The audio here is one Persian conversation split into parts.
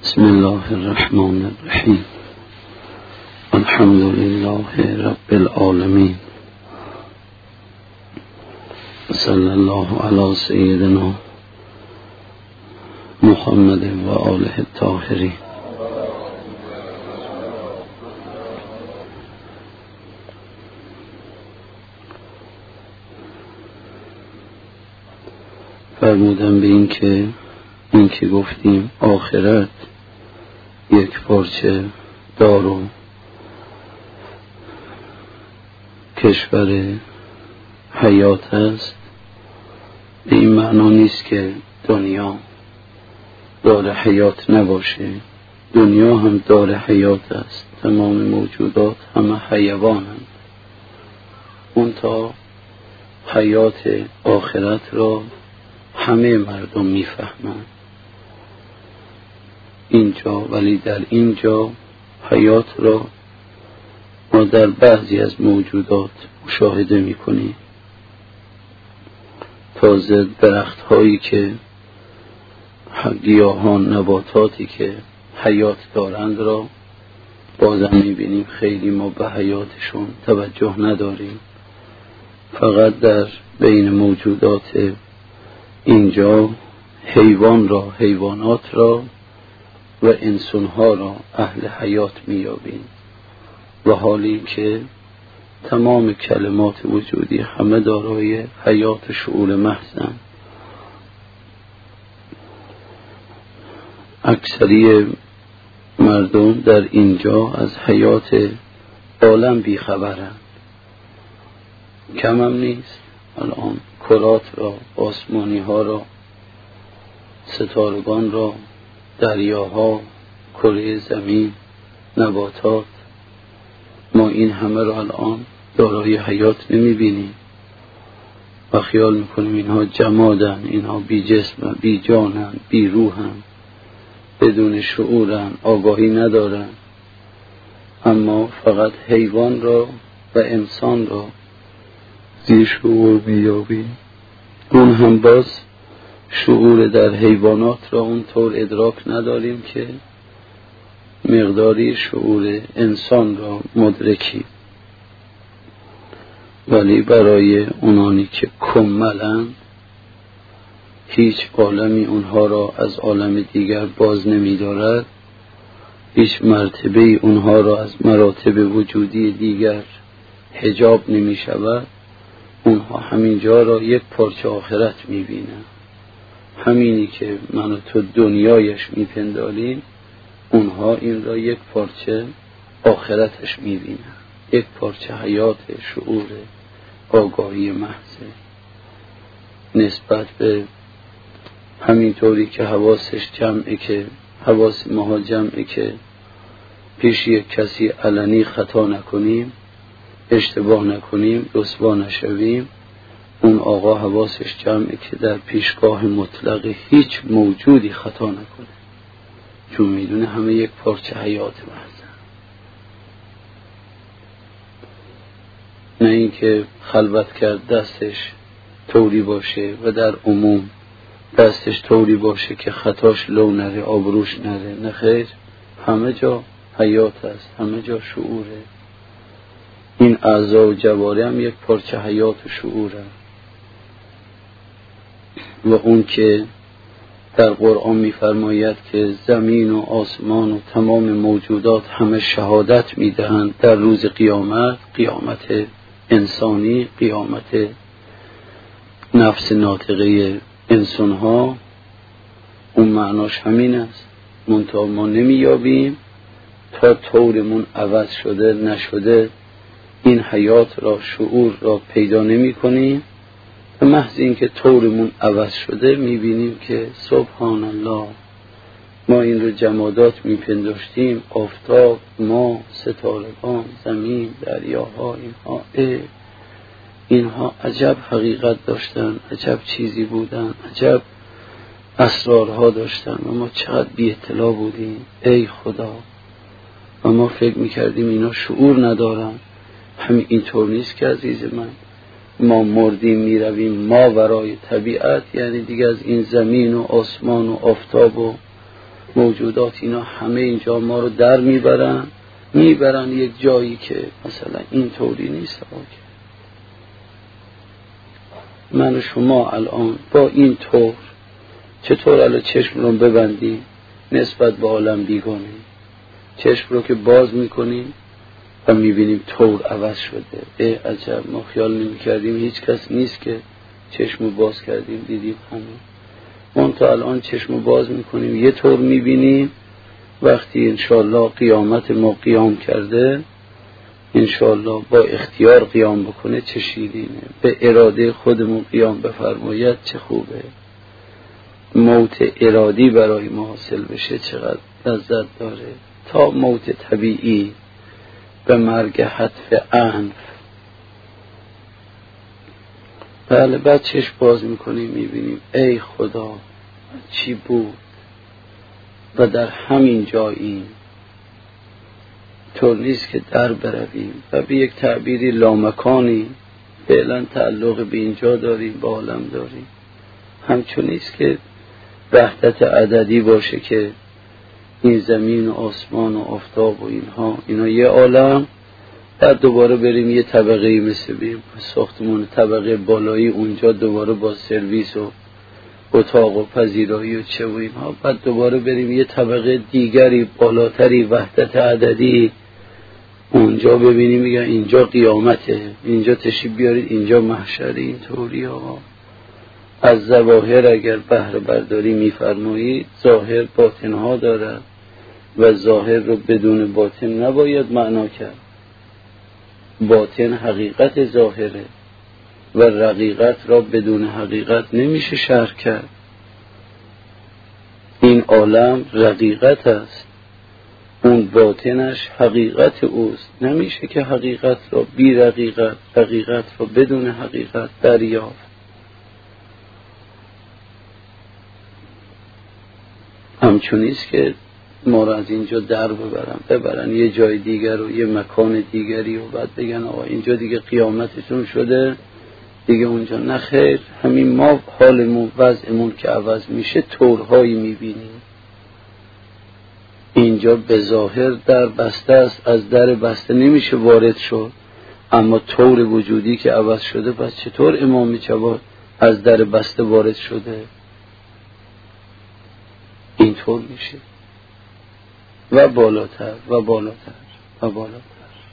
بسم الله الرحمن الرحیم. الحمد لله رب العالمین. صلی الله علی سیدنا محمد و آله الطاهرین. فرمودم به این که گفتیم آخرت یک پارچه دار و کشور حیات است، به این معنا نیست که دنیا دار حیات نباشه. دنیا هم دار حیات است، تمام موجودات همه حیوانند. اون تا حیات آخرت را همه مردم میفهمند اینجا، ولی در اینجا حیات را ما در بعضی از موجودات مشاهده میکنیم. تازه درخت هایی که گیاهان، نباتاتی که حیات دارند را بازم میبینیم خیلی ما به حیاتشون توجه نداریم. فقط در بین موجودات اینجا حیوانات را و انسانها را اهل حیات میابیم، و حالی که تمام کلمات وجودی همه دارای حیات شعور محضند. اکثری مردم در اینجا از حیات عالم بیخبرند. کم هم نیست. الان کرات را، آسمانی ها را، ستارگان را، دریاها، کره زمین، نباتات، ما این همه را الان دارای حیات نمی بینیم و خیال میکنیم اینها جمادن، اینها بی جسمن، بی جانن، بی روحن، بدون شعورن، آگاهی ندارن. اما فقط حیوان را و انسان را زیر شعور میابیم. اون هم باز شعور در حیوانات را اونطور ادراک نداریم که مقداری شعور انسان را مدرکی. ولی برای اونانی که کملند، هیچ عالمی اونها را از عالم دیگر باز نمی دارد، هیچ مرتبه اونها را از مراتب وجودی دیگر حجاب نمی شود. اونها همینجا را یک پارچه آخرت می بینند. همینی که من و تو دنیایش می پنداریم، اونها این را یک پارچه آخرتش می بینند، یک پارچه حیات شعور آگاهی محضه. نسبت به همینطوری که حواسش جمعه، که حواس ماها جمعه که پیش یک کسی علنی خطا نکنیم، اشتباه نکنیم، رسوا نشویم، اون آقا حواسش جمعه که در پیشگاه مطلق هیچ موجودی خطا نکنه، چون میدونه همه یک پارچه حیات محض. نه اینکه خلوت کرد دستش طوری باشه و در عموم دستش طوری باشه که خطاش لو نره، آبروش نره. نه خیر، همه جا حیات است، همه جا شعوره. این اعضا و جواره هم یک پارچه حیات و شعوره. و اون که در قرآن می‌فرماید که زمین و آسمان و تمام موجودات همه شهادت می‌دهند در روز قیامت، قیامت انسانی، قیامت نفس ناطقه انسان‌ها، اون معناش همین است. منتها ما نمی‌یابیم تا طورمون عوض شده نشده این حیات را، شعور را پیدا نمی‌کنیم. به محض اینکه طورمون عوض شده میبینیم که سبحان الله، ما این رو جمادات میپنداشتیم، آفتاب، ما، ستارگان، زمین، دریاها، اینها عجب حقیقت داشتن، عجب چیزی بودن، عجب اسرارها داشتن و ما چقدر بی اطلاع بودیم. ای خدا، و ما فکر میکردیم اینا شعور ندارن. همین اینطور نیست که عزیز من، ما مردیم میرویم ما ورای طبیعت، یعنی دیگه از این زمین و آسمان و آفتاب و موجودات اینا همه اینجا ما رو در میبرن یک جایی که مثلا این طوری نیست. من و شما الان با این طور چطور الان چشم رو ببندیم نسبت به عالم بیگانه، چشم رو که باز میکنیم و میبینیم طور عوض شده. عجب، ما خیال نمیکردیم هیچ کس نیست که چشم رو باز کردیم دیدیم همه. من تا الان چشم رو باز میکنیم یه طور میبینیم، وقتی انشاءالله قیامت ما قیام کرده انشاءالله با اختیار قیام بکنه چه شیرینه، به اراده خودمون قیام بفرماید چه خوبه. موت ارادی برای ما حاصل بشه چقدر لذت داره، تا موت طبیعی به مرگ حتف انف. بله، بعد چشم باز میکنیم میبینیم ای خدا چی بود و در همین جاییم، طور نیست که در برویم و به یک تعبیری لامکانی فعلا تعلق به اینجا داریم، با عالم داریم. همچون نیست که وحدت عددی باشه که این زمین و آسمان و آفتاب و اینا یه عالم، بعد دوباره بریم یه طبقه مثل بریم ساختمون طبقه بالایی اونجا دوباره با سرویس و اتاق و پذیرایی و چه و اینها، بعد دوباره بریم یه طبقه دیگری بالاتری وحدت عددی اونجا ببینیم میگن اینجا قیامته، اینجا تشریف بیارید اینجا محشره. این طوری آقا از ظواهر اگر بهره برداری میفرمایید ظاهر باطنها دارد و ظاهر رو بدون باطن نباید معنا کرد. باطن حقیقت ظاهره و رقیقت را بدون حقیقت نمیشه شرح کرد. این عالم رقیقت است، اون باطنش حقیقت اوست. نمیشه که حقیقت را بی رقیقت، رقیقت را بدون حقیقت دریافت. همچونیست که ما را از اینجا در ببرن یه جای دیگر و یه مکان دیگری و بعد بگن آقا اینجا دیگه قیامتتون شده دیگه اونجا. نه خیر، همین ما حالمون وضعمون که عوض میشه طورهایی میبینیم. اینجا به ظاهر در بسته است، از در بسته نمیشه وارد شد، اما طور وجودی که عوض شده پس چطور امام جواد از در بسته وارد شده؟ اینطور میشه و بالاتر و بالاتر و بالاتر.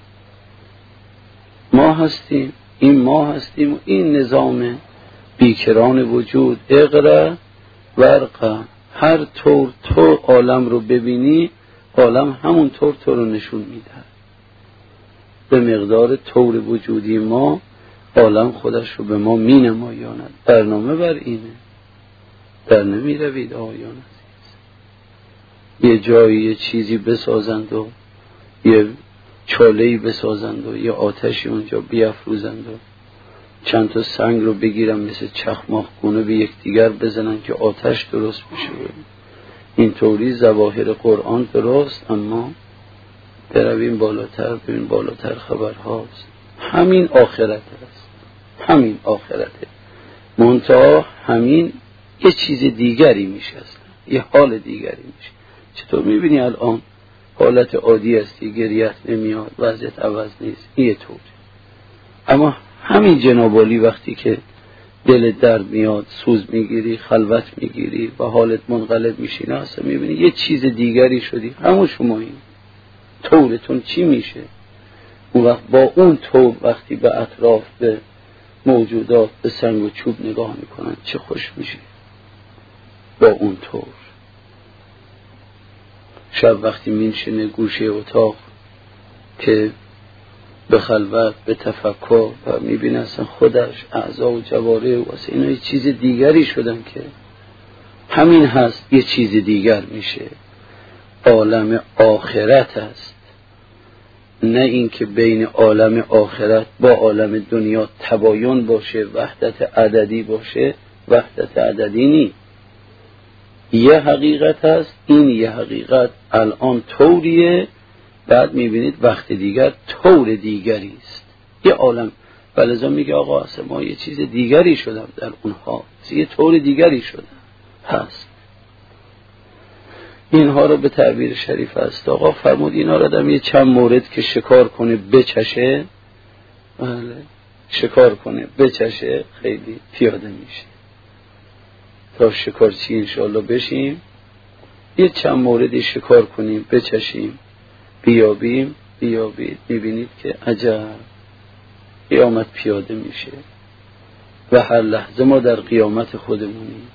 ما هستیم، این ما هستیم و این نظام بیکران وجود. اقرا ورقا، هر طور تو عالم رو ببینی عالم همون طور تو رو نشون میده. به مقدار طور وجودی ما عالم خودش رو به ما می نمایاند. برنامه بر اینه، در نمی روید آیان عزیز. یه جایی یه چیزی بسازند و یه چاله‌ای بسازند و یه آتشی اونجا بیافروزند و چند تا سنگ رو بگیرن مثل چخماق گونه به یکدیگر بزنن که آتش درست بشه. این طوری ظواهر قرآن درست، اما برویم بالاتر، ببین بالاتر خبرهاست. همین آخرت است، همین آخرته، منتها همین یه چیز دیگری میشه، اصلا یه حال دیگری میشه. چطور میبینی الان حالت عادی هستی، گریت نمیاد، وضعیت عوض نیست، این طوری. اما همین جنابالی وقتی که دل درد میاد، سوز میگیری، خلوت میگیری و حالت منقلب میشینه، اصلا میبینی یه چیز دیگری شدی. همون شما این طورتون چی میشه؟ اون وقت با اون طور وقتی به اطراف، به موجودات، به سنگ و چوب نگاه میکنن چه خوش میشه با اون طور. شب وقتی میشینه گوشه اتاق که به خلوت، به تفکر و میبینه اصلا خودش، اعضا و جواره و اصلا اینا یه چیز دیگری شدن که همین هست، یه چیز دیگر میشه. عالم آخرت است، نه این که بین عالم آخرت با عالم دنیا تباین باشه، وحدت عددی باشه. وحدت عددی نی، یه حقیقت هست. این یه حقیقت الان طوریه، بعد میبینید وقت دیگر طور دیگری است، یه عالم. ولذا میگه آقا اصلا ما یه چیز دیگری شدم در اونها، یه طور دیگری شدم هست. اینها رو به تعبیر شریف است آقا فرمود اینا رو در یه چند مورد که شکار کنه بچشه، بله شکار کنه بچشه خیلی پیاده میشه. تا شکارچی انشاءالله بشیم یه چند موردی شکار کنیم بچشیم بیابید میبینید که عجب قیامت پیاده میشه و هر لحظه ما در قیامت خودمونیم.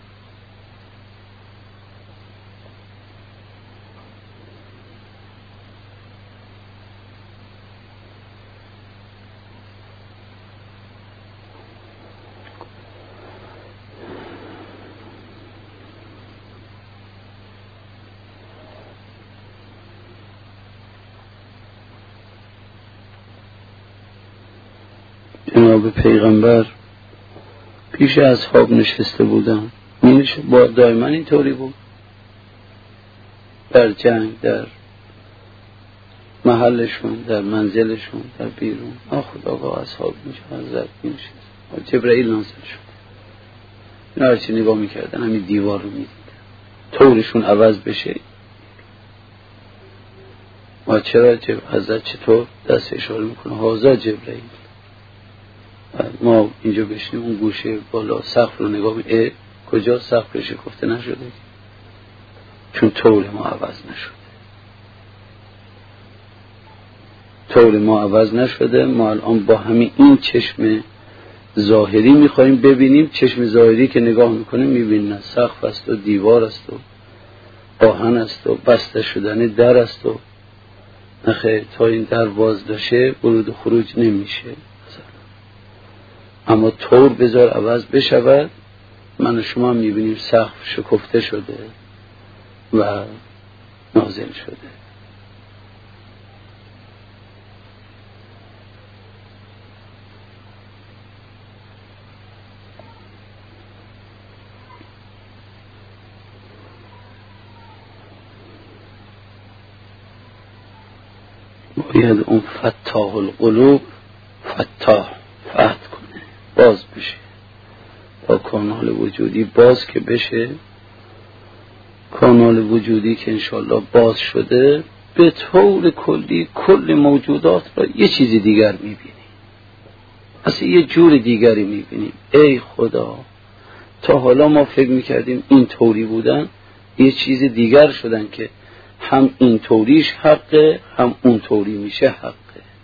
جناب پیغمبر پیش اصحاب نشسته بودن، با دائما اینطوری بود، در جنگ، در محلشون، در منزلشون، در بیرون. خداگاه اصحاب میشه حضرت میشه جبرائیل نازل شد، اینا هرچی نگاه میکردن همین دیوار رو میدیدن طورشون عوض بشه. ما چرا حضرت چطور دست اشاره میکنه هازا جبرائیل، ما اینجا بشنیم اون گوشه بالا سقف رو نگاه میکنیم کجا سقف شکفته نشده چون طور ما عوض نشده، طور ما عوض نشده. ما الان با همین این چشم ظاهری میخواییم ببینیم، چشم ظاهری که نگاه میکنیم میبینیم سقف است و دیوار است و آهن است و بسته شدن در است و نخیر تا این در باز داشته ورود و خروج نمیشه. اما طور بذار عوض بشود، من و شما میبینیم سقف شکفته شده و نازل شده. باید اون فتاح القلوب فتح کنه، باز بشه با کانال وجودی، باز که بشه کانال وجودی که انشالله باز شده به طور کلی کل موجودات را یه چیزی دیگر میبینیم، اصلا یه جور دیگری میبینیم. ای خدا تا حالا ما فکر میکردیم این طوری بودن، یه چیز دیگر شدن که هم این طوریش حقه هم اون طوری میشه حقه.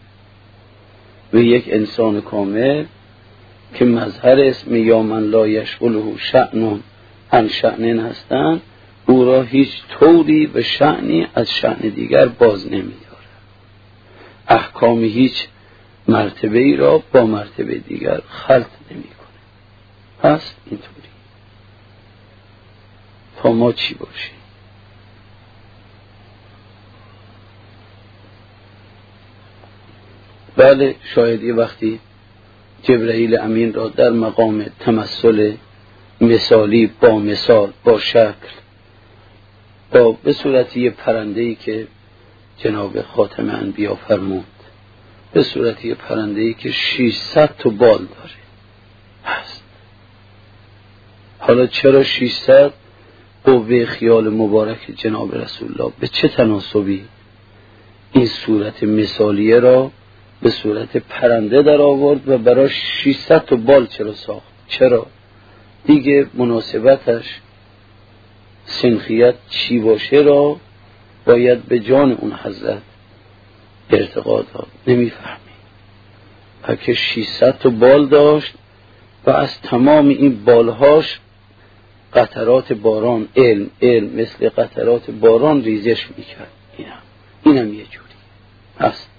و یک انسان کامل که مظهر اسم یا من لا یشغله شأن عن شأن هستند، او را هیچ طوری و شأنی از شأن دیگر باز نمی‌داره، احکام هیچ مرتبه ای را با مرتبه دیگر خلط نمی‌کنه. پس اینطوری تا ما چی باشیم؟ بله شاید یه وقتی جبرائیل امین را در مقام تمثل مثالی با مثال با شکل با به صورتی یه پرنده‌ای که جناب خاتم انبیا فرمود، به صورتی یه پرنده‌ای که 600 تا بال داره هست. حالا چرا 600؟ قوه خیال مبارک جناب رسول الله به چه تناسبی این صورت مثالیه را به صورت پرنده در آورد و برای 600 تا بال چرا ساخت؟ چرا؟ دیگه مناسبتش سنخیت چی باشه را باید به جان اون حضرت ارتقا داد. نمیفهمی که 600 تا بال داشت و از تمام این بالهاش قطرات باران علم مثل قطرات باران ریزش میکرد. اینم یه جوری هست.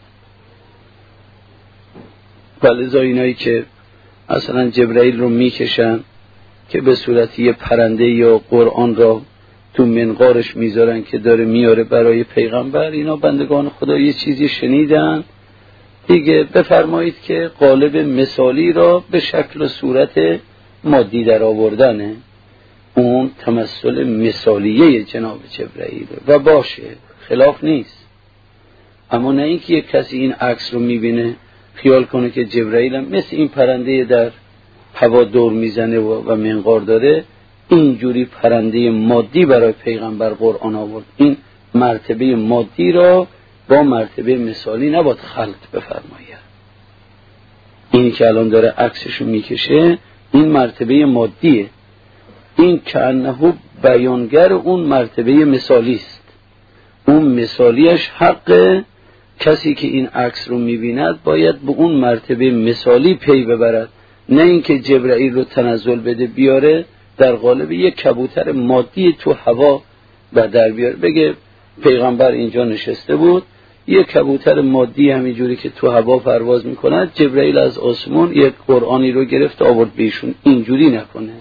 ولذا اینایی که اصلا جبرائیل رو میکشن که به صورت یه پرنده یا قرآن را تو منقارش میذارن که داره میاره برای پیغمبر، اینا بندگان خدا یه چیزی شنیدن دیگه، بفرمایید که قالب مثالی را به شکل و صورت مادی در آوردنه، اون تمثل مثالیه جناب جبرائیل و باشه خلاف نیست. اما نه اینکه یک کسی این عکس رو میبینه خیال کنه که جبرائیل هم مثل این پرنده در هوا دور میزنه و منقار داره، اینجوری پرنده مادی برای پیغمبر قرآن آورد. این مرتبه مادی را با مرتبه مثالی نباید خلط بفرماید. اینی که الان داره عکسشو میکشه این مرتبه مادیه، این کأنه بیانگر اون مرتبه مثالی است. اون مثالیش حق کسی که این عکس رو میبیند باید به اون مرتبه مثالی پی ببرد، نه اینکه جبرائیل رو تنزل بده بیاره در قالب یک کبوتر مادی تو هوا و در بیاره بگه پیغمبر اینجا نشسته بود یک کبوتر مادی همینجوری که تو هوا پرواز میکند جبرائیل از آسمون یک قرآنی رو گرفت آورد بهشون. اینجوری نکنه،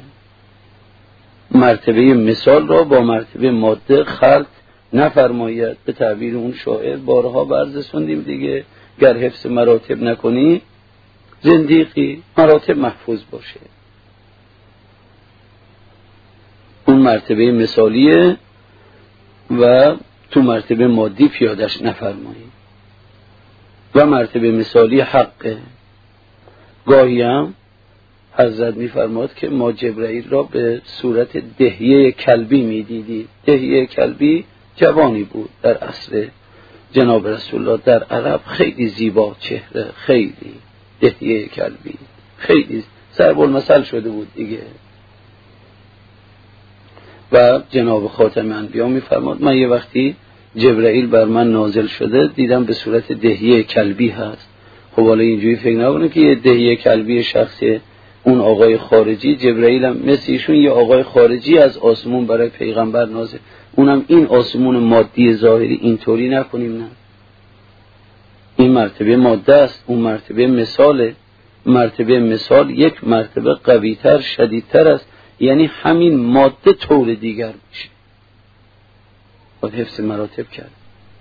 مرتبه مثال را با مرتبه ماده خلط نفرماید. به تعبیر اون شاعر بارها بررسوندیم دیگه، گر حفظ مراتب نکنی زندیقی. مراتب محفوظ باشه، اون مرتبه مثالیه و تو مرتبه مادی پیادش نفرمایی. و مرتبه مثالی حقه. گاهی هم حضرت میفرماد که ما جبرائیل را به صورت دهیه کلبی میدیدی. دهیه کلبی جوانی بود در عصر جناب رسول الله، در عرب خیلی زیبا چهره، خیلی دهیه کلبی خیلی ضرب المثل شده بود دیگه. و جناب خاتم انبیا میفرماد من یه وقتی جبرائیل بر من نازل شده دیدم به صورت دهیه کلبی هست. خب حالا اینجوری فکر نکنه که یه دهیه کلبی شخصی اون آقای خارجی، جبرائیل هم مثل ایشون یه آقای خارجی از آسمون برای پیغمبر نازل، اونم این آسمون مادی ظاهری اینطوری نکنیم. نه، این مرتبه ماده است، اون مرتبه مثاله. مرتبه مثال یک مرتبه قویتر شدیدتر است، یعنی همین ماده طور دیگر میشه. باید حفظ مراتب کرد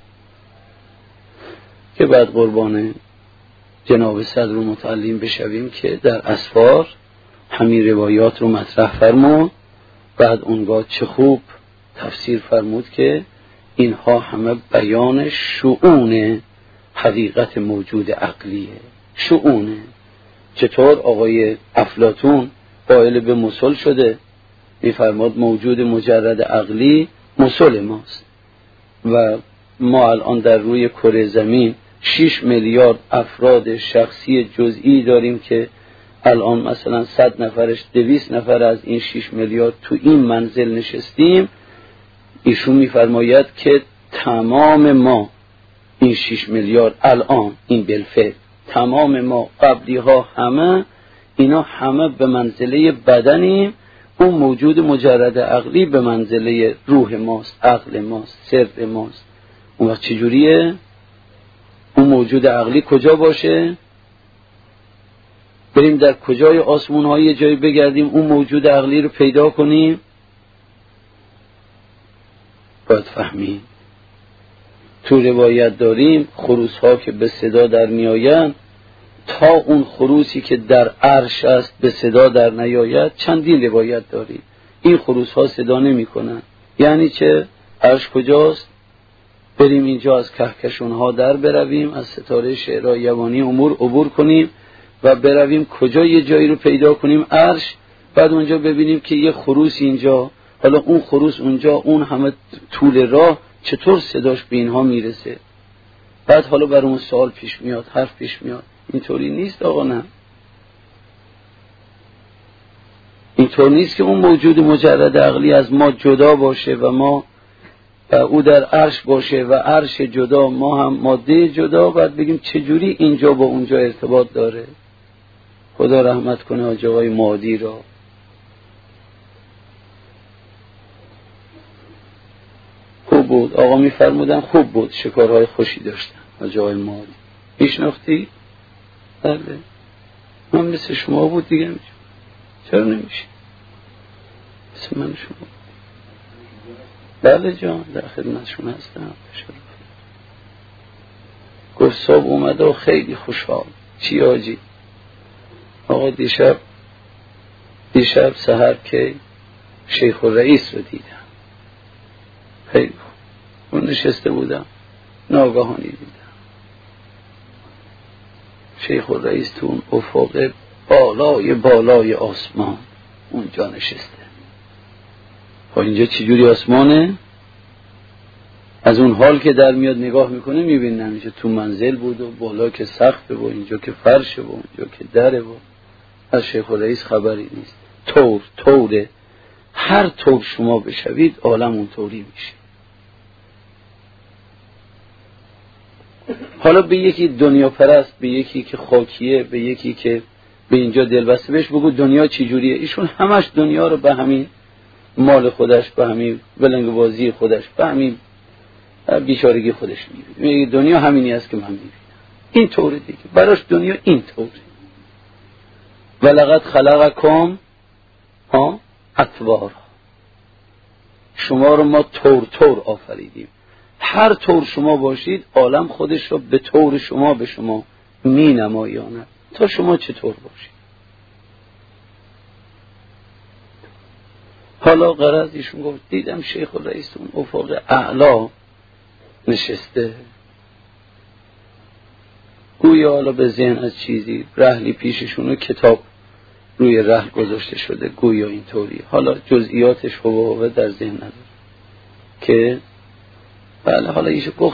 که بعد قربان جناب صدر رو متعلم بشویم که در اسفار همین روایات رو مطرح فرمود. بعد اونگاه چه خوب تفسیر فرمود که اینها همه بیان شؤون حقیقت موجود عقلیه. شؤونه چطور آقای افلاطون قائل به مثل شده، میفرماد موجود مجرد عقلی مثل ماست و ما الان در روی کره زمین 6 میلیارد افراد شخصی جزئی داریم که الان مثلا 100 نفرش 200 نفر از این 6 میلیارد تو این منزل نشستیم. ایشون میفرماید که تمام ما این 6 میلیارد الان این بالفعل تمام ما قبلی ها همه اینا همه به منزله بدنیم، اون موجود مجرد عقلی به منزله روح ماست، عقل ماست، سر ماست. اون وقت چجوریه؟ اون موجود عقلی کجا باشه؟ بریم در کجای آسمون های یه جایی بگردیم اون موجود عقلی رو پیدا کنیم؟ باید فهمیم. تو روایت داریم خروس ها که به صدا در میآیند تا اون خروسی که در عرش است به صدا در نیاید چندین روایت داریم. این خروس ها صدا نمی کنن. یعنی چه؟ عرش کجاست؟ بریم اینجا از کهکشان ها در برویم، از ستاره شعرهای یوانی امور عبور کنیم و برویم کجا یه جایی رو پیدا کنیم عرش، بعد اونجا ببینیم که یه خروس اینجا، حالا اون خروس اونجا، اون همه طول راه چطور صداش به اینها میرسه؟ بعد حالا بر اون سوال پیش میاد، حرف پیش میاد. اینطوری نیست آقا، نه اینطور نیست که اون موجود مجرد عقلی از ما جدا باشه و ما و او در عرش باشه و عرش جدا ما هم ماده جدا، بعد بگیم چجوری اینجا با اونجا ارتباط داره. خدا رحمت کنه حاج آقای مادی را. خوب بود آقا، میفرمودن خوب بود، شکارهای خوشی داشتن حاج آقای مادی. میشناختی؟ بله من مثل شما بود دیگه. چرا نمیشه مثل من شما؟ بله جان در خدمتشون هستم. گفت صبح اومده و خیلی خوشحال. چی آجی؟ آقا دیشب سحر که شیخ الرئیس رو دیدم. خیلی خوب. اون نشسته بودم ناگهانی دیدم شیخ الرئیس تو اون افق بالای آسمان اونجا نشسته. اینجا چجوری آسمانه؟ از اون حال که در میاد نگاه میکنه میبینه اینجا تو منزل بود و بالا که سقفه و اینجا که فرشه و اینجا که دره و از شیخ الرئیس خبری نیست. طوره هر طور شما بشوید عالم اون طوری میشه. حالا به یکی دنیا پرست، به یکی که خاکیه، به یکی که به اینجا دلبسته، بهش بگو دنیا چی جوریه، ایشون همش دنیا رو به همین مال خودش، به همین ولنگ بازی خودش، به همین بیچارگی خودش میبینه. میگه دنیا همینی است که من میبینم. این طوره دیگه، براش دنیا این طوره. ولقد خلقکم اطوارا، شما رو ما طور آفریدیم. هر طور شما باشید عالم خودش رو به طور شما به شما می نمایاند تا شما چطور باشید. حالا غرض ایشون گفت دیدم شیخ الرئیس اون افق اعلا نشسته، گویا حالا به ذهن از چیزی رحلی پیششون و کتاب روی رحل گذاشته شده، گویا اینطوری. حالا جزئیاتش هو در ذهن نداره که بله. حالا ایشون گفت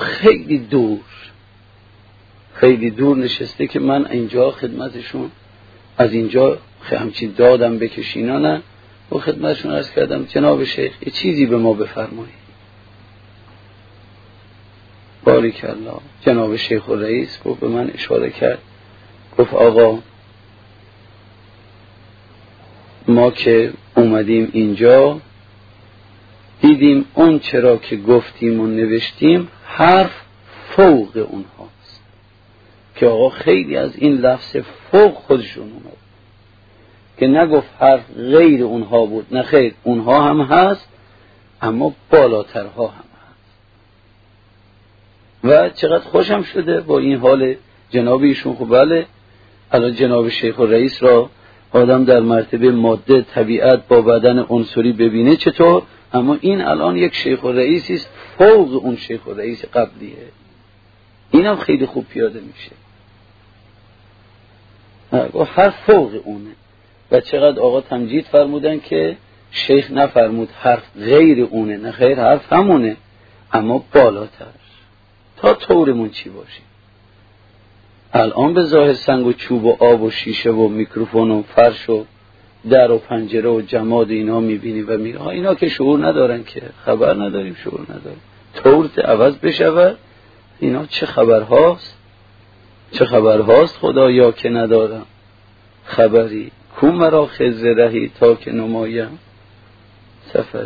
خیلی دور نشسته که من اینجا خدمتشون از اینجا همچین دادم بکشینانه و خدمتشون عرض کردم جناب شیخ یه چیزی به ما بفرمایید. باریک الله. جناب شیخ الرئیس گفت به من اشاره کرد، گفت آقا ما که اومدیم اینجا دیدیم اون چرا که گفتیم و نوشتیم حرف فوق اونهاست، که آقا خیلی از این لفظ فوق خودشون اومد که نگفت حرف غیر اونها بود، نه خیر اونها هم هست اما بالاترها هم هست. و چقدر خوشم شده با این حال جناب ایشون. خب بله الان جناب شیخ الرئیس را آدم در مرتبه ماده طبیعت با بدن عنصری ببینه چطور، اما این الان یک شیخ الرئیسی است فوق اون شیخ الرئیس قبلیه. اینم خیلی خوب پیاده میشه و هر فوق اونه. و چقدر آقا تمجید فرمودن که شیخ نفرمود حرف غیر اونه، نه خیر حرف همونه اما بالاتر تا طورمون چی باشه. الان به ظاهر سنگ و چوب و آب و شیشه و میکروفون و فرش و در و پنجره و جماد اینا میبینی و میگه اینا که شعور ندارن، که خبر نداریم، شعور نداریم. طورت عوض بشود اینا چه خبرهاست خدایا که ندارم خبری، کو مرا خضر رهی تا که نمایم سفری.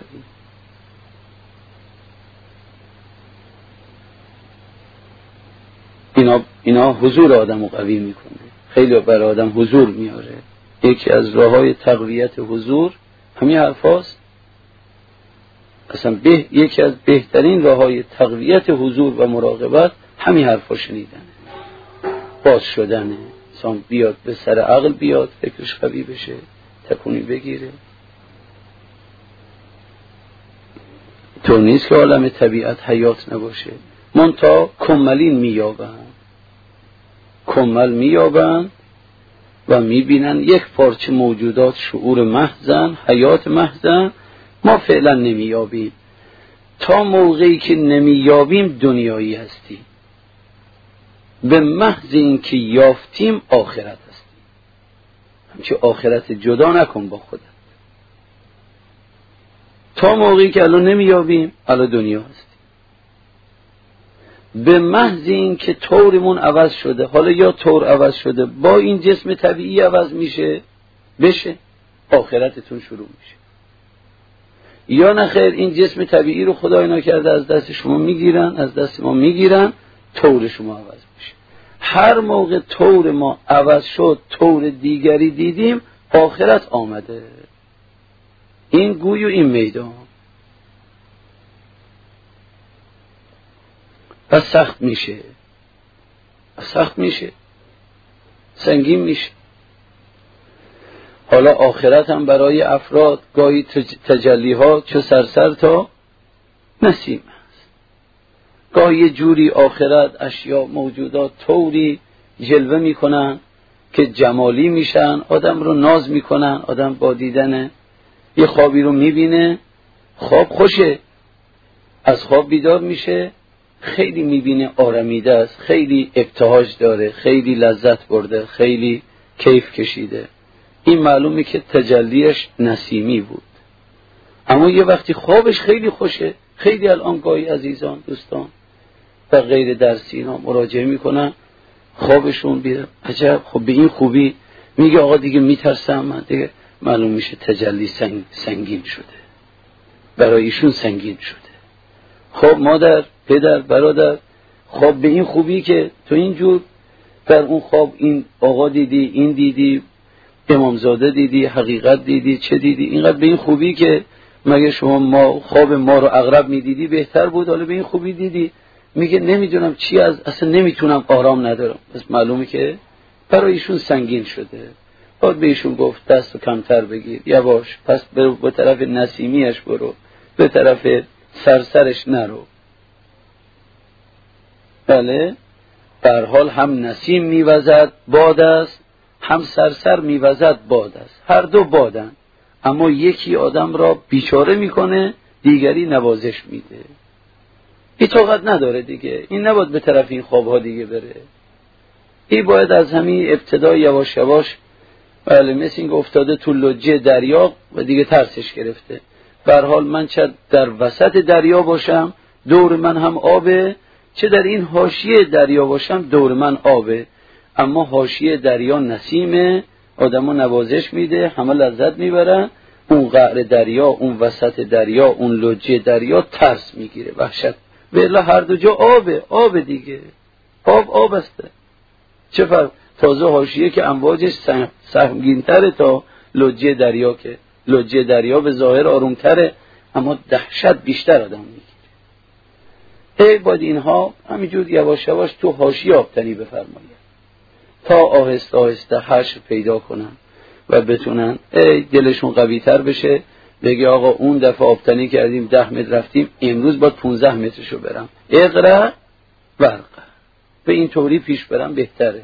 اینا حضور آدمو قوی میکنه، خیلی بر آدم حضور میاره. یکی از راههای تقویت حضور همین حرفاست. اصلا یکی از بهترین راههای تقویت حضور و مراقبت همین حرفا شنیدنه، باز شدنه. انسان بیاد به سر عقل بیاد، فکرش قوی بشه، تکونی بگیره. طور نیست که عالم طبیعت حیات نباشه، منتها کمالین میابن و میبینن یک پارچه موجودات شعور محضن، حیات محضن، ما فعلا نمیابیم. تا موقعی که نمیابیم دنیایی هستیم، به محض این که یافتیم آخرت هستیم. همچه آخرت جدا نکن با خودت. تا موقعی که الان نمیابیم الان دنیا هستیم. به محض این که طورمون عوض شده، حالا یا طور عوض شده با این جسم طبیعی عوض بشه آخرتتون شروع میشه، یا نه خیر این جسم طبیعی رو خدای نکرده از دست شما میگیرن، از دست ما میگیرن، طور شما عوض میشه. هر موقع طور ما عوض شد طور دیگری دیدیم آخرت آمده. این گوی و این میدان. و سخت میشه، سنگین میشه. حالا آخرت هم برای افراد گاهی تجلیها چو سرسر تا نسیم است. گاهی جوری آخرت اشیا موجودات طوری جلوه میکنن که جمالی میشن، آدم رو ناز میکنن. آدم با دیدن یه خوابی رو میبینه خواب خوشه، از خواب بیدار میشه، خیلی میبینه آرامیده است، خیلی ابتهاج داره، خیلی لذت برده، خیلی کیف کشیده. این معلومه که تجلیش نسیمی بود. اما یه وقتی خوابش خیلی خوشه، خیلی الان گاهی عزیزان دوستان و غیر درسی اینا مراجعه میکنن، خوابشون بیاد عجب، خب به این خوبی میگه آقا دیگه میترسم من دیگه، معلوم میشه تجلی سنگین شده، برای ایشون سنگین شده. خب مادر، پدر، برادر، خواب به این خوبی که تو اینجور در اون خواب این آقا دیدی، این دیدی، امامزاده دیدی، حقیقت دیدی، چه دیدی، اینقدر به این خوبی که مگه شما خواب ما رو عقرب میدیدی بهتر بود، حالا به این خوبی دیدی. میگه نمیدونم چی اصلا نمیتونم، آرام ندارم. پس معلومه که برای ایشون سنگین شده. باید به ایشون گفت دست رو کمتر بگیر، یواش، پس برو به طرف نسیمیش، برو به طرف سرسرش نرو. بله، در حال هم نسیم میوزد باد است، هم سرسر میوزد باد است، هر دو بادن، اما یکی آدم را بیچاره میکنه، دیگری نوازش میده. این طاقت نداره دیگه، این نباید به طرف این خوابها دیگه بره. این باید از همین ابتدا یواش یواش، بله، مثل این افتاده تو لجه دریا و دیگه ترسش گرفته. به هر حال من چه در وسط دریا باشم دور من هم آبه، چه در این حاشیه دریا باشم دور من آبه، اما حاشیه دریا نسیمه، آدمو نوازش میده، همه لذت میبرن. اون قعر دریا، اون وسط دریا، اون لجه دریا ترس میگیره، وحشت. ولی هر دو جا آبه دیگه، آب است. چه فرق؟ تازه حاشیه که امواجش سهمگین‌تره تا لجه دریا، که لجه دریا به ظاهر آرومتره اما دهشت بیشتر آدم میگیره. باید اینها همینجور یواش یواش تو حاشیه آبتنی بفرمایید تا آهسته آهسته حشر پیدا کنن و بتونن دلشون قوی تر بشه، بگه آقا اون دفعه آبتنی کردیم 10 متر رفتیم، امروز باید 15 مترشو برم، اقرا ورقه، به این طوری پیش برم بهتره.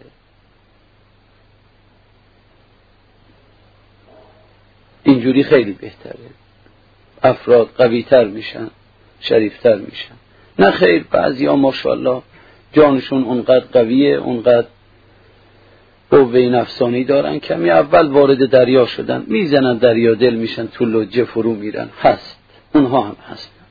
اینجوری خیلی بهتره، افراد قوی تر میشن، شریفتر میشن. نه خیر، بعضی ها ماشاءالله جانشون اونقدر قویه، اونقدر قوه نفسانی دارن، کمی اول وارد دریا شدن میزنن دریا دل میشن، تو لجه فرو میرن. هست، اونها هم هستن.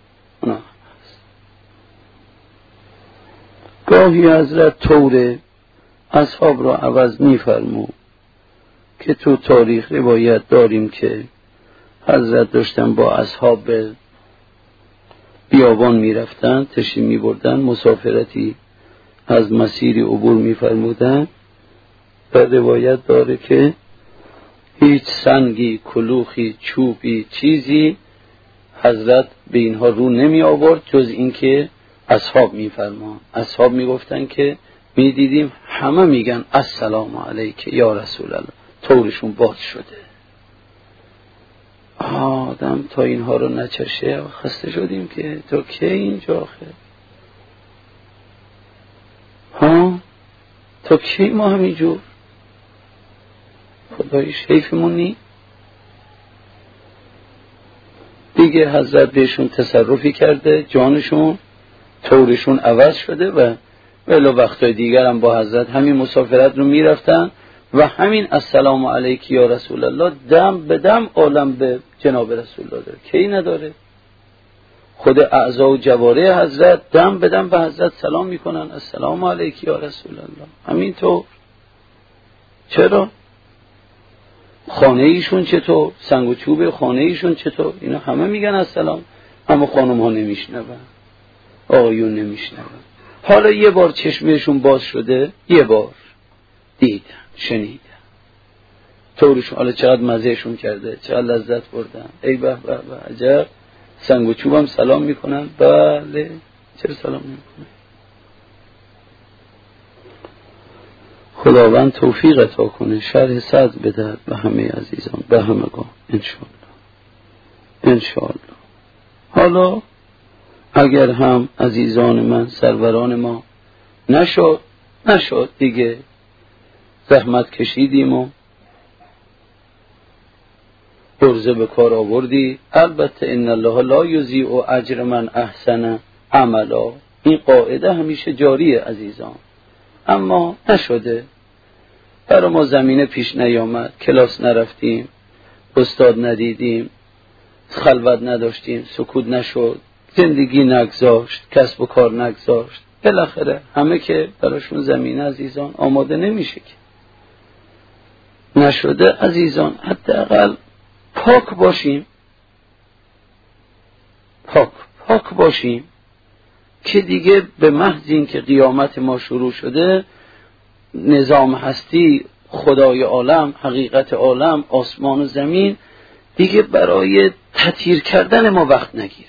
گاهی حضرت طور اصحاب را عوض میفرمو که تو تاریخ روایت داریم که حضرت داشتن با اصحاب به بیابان میرفتن، تشریف میبردن، مسافرتی از مسیری عبور میفرمودن. در روایت داره که هیچ سنگی، کلوخی، چوبی، چیزی حضرت به اینها رو نمی آورد جز اینکه اصحاب میفرمان. اصحاب میگفتن که میدیدیم همه میگن السلام علیک یا رسول الله، طورشون باز شده. آدم تا اینها رو نچشه خسته شدیم که تو که اینجا آخه تو کی ما همینجور خدایش حیفمون نی دیگه. حضرت بهشون تصرفی کرده، جانشون طورشون عوض شده و ولی وقتای دیگر هم با حضرت همین مسافرت رو میرفتن و همین السلام علیک یا رسول الله دم به دم عالم به جناب رسول الله داره. کی نداره؟ خود اعضا و جواره حضرت دم به دم به حضرت سلام میکنن، السلام علیک یا رسول الله. همینطور. چرا؟ خانه ایشون چطور؟ سنگ و چوب خانه ایشون چطور؟ اینا همه میگن السلام، اما خانم ها نمیشنون، آقایون نمیشنون. حالا یه بار چشمشون باز شده، یه بار دیدن، شنیدن طورشون، حالا چقدر مزهشون کرده، چقدر لذت بردن. ای به به به، عجب. سنگ و چوب هم سلام میکنن. بله، چرا سلام نمیکنن؟ خداوند توفیق عطا کنه، شرح صدر بده به همه عزیزان، به همگان، انشاءالله. حالا اگر هم عزیزان من، سروران ما، نشد دیگه، زحمت کشیدیم و ارزه به کار آوردی. البته ان الله لا یضیع اجر من احسن عملا، این قاعده همیشه جاریه عزیزان، اما نشده. برای ما زمینه پیش نیامد، کلاس نرفتیم، استاد ندیدیم، خلوت نداشتیم، سکوت نشد، زندگی نگذاشت، کسب و کار نگذاشت. بالاخره همه که براشون زمینه عزیزان آماده نمیشه که. نشده عزیزان، حداقل پاک باشیم، پاک باشیم که دیگه به محض این که قیامت ما شروع شده، نظام هستی، خدای عالم، حقیقت عالم، آسمان و زمین دیگه برای تطهیر کردن ما وقت نگیره.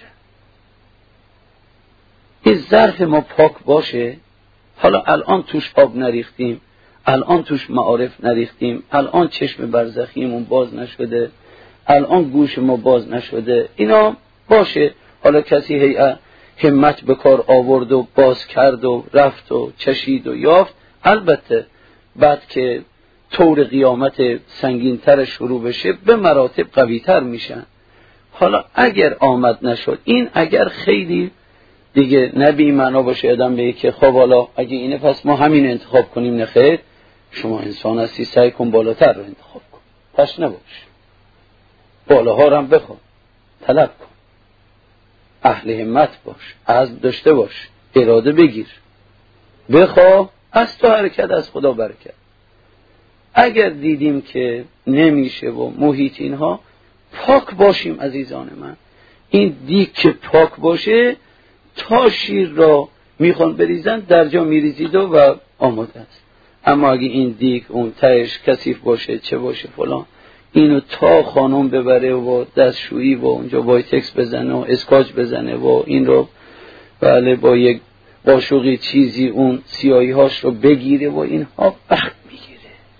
این ظرف ما پاک باشه. حالا الان توش آب نریختیم، الان توش معارف نریختیم، الان چشم برزخیمون باز نشده، الان گوش ما باز نشده، اینا باشه. حالا کسی همت به کار آورد و باز کرد و رفت و چشید و یافت. البته بعد که طور قیامت سنگین‌تر شروع بشه به مراتب قوی‌تر میشن. حالا اگر آمد نشد، این اگر خیلی دیگه نبی معنا باشه آدم بگه که خب حالا اگه اینه پس ما همین انتخاب کنیم. نه خیر، شما انسان هستی، سعی کن بالاتر رو انتخاب کن، تشنه باش، بالاها رو هم بخواه، طلب کن، اهل همت باش، عزم داشته باش، اراده بگیر، بخواه، از تو حرکت، از خدا برکت. اگر دیدیم که نمیشه و محیط اینها، پاک باشیم عزیزان من. این دیگ که پاک باشه، تا شیر را میخوان بریزن در جا میریزید و آماده است. اما اگه این دیگ اون تهش کثیف باشه، چه باشه فلان، اینو تا خانم ببره و دستشویی و اونجا وایتکس بزنه و اسکاچ بزنه و این رو بله با یک قاشقی چیزی اون سیاهی هاش رو بگیره و اینها وقت میگیره.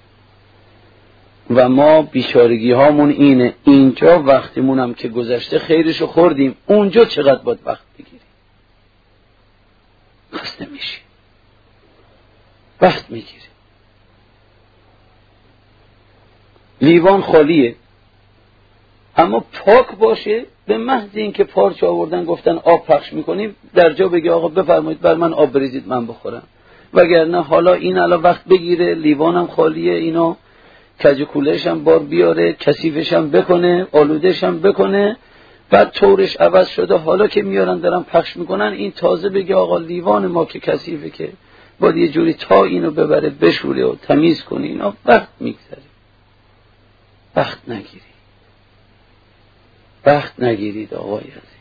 و ما بیچارگی هامون اینه، اینجا وقتمون هم که گذشته خیرشو خوردیم، اونجا چقدر باید وقت بگیریم، خسته میشی، وقت میگیره. لیوان خالیه، اما پاک باشه. به محض این که پارچه آوردن گفتن آب پخش میکنیم، در جا بگی آقا بفرمایید بر من آب بریزید من بخورم. وگرنه حالا این الان وقت بگیره، لیوانم خالیه، اینو کج کوله‌ش هم بار بیاره، کثیفش هم بکنه، آلوده‌ش هم بکنه، بعد طورش عوض شده، حالا که میارن دارن پخش میکنن، این تازه بگه آقا لیوان ما که کثیفه که باید یه جوری تا اینو ببره بشوره و تمیز کنه. اینا وقت میگذره. وقت نگیرید آقای عزیز.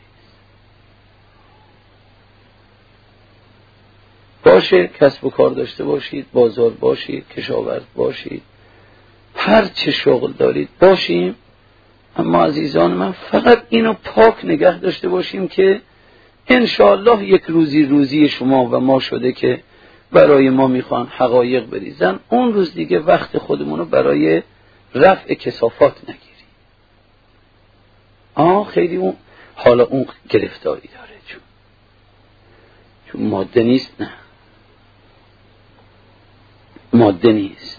باشه کسب و کار داشته باشید، بازار باشید، کشاورز باشید، هر چه شغل دارید باشیم، اما عزیزان من فقط اینو پاک نگه داشته باشیم که انشاءالله یک روزی شما و ما شده که برای ما میخوان حقایق بریزن، اون روز دیگه وقت خودمونو برای رفع کثافات نگیریم. خیلی اون حالا اون گرفتاری داره، چون ماده نیست. نه ماده نیست.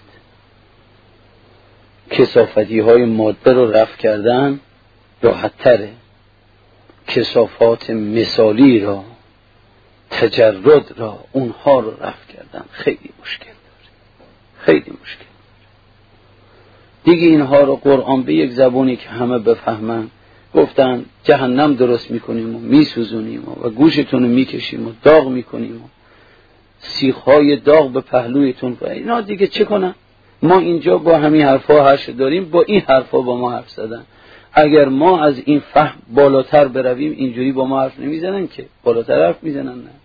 کثافتی های ماده رو رفع کردن راحت تره. کثافات مثالی را، تجرد را، اونها رو رفع کردن خیلی مشکل داره، خیلی مشکل. دیگه اینها رو قرآن به یک زبانی که همه بفهمن گفتن جهنم درست میکنیم و میسوزونیم و گوشتون رو میکشیم و داغ میکنیم و سیخهای داغ به پهلویتون و اینا. دیگه چه کنن؟ ما اینجا با همین حرفا حرف داریم، با این حرفا با ما حرف زدن. اگر ما از این فهم بالاتر برویم اینجوری با ما حرف نمیزنن که، بالاتر حرف میزنن. نه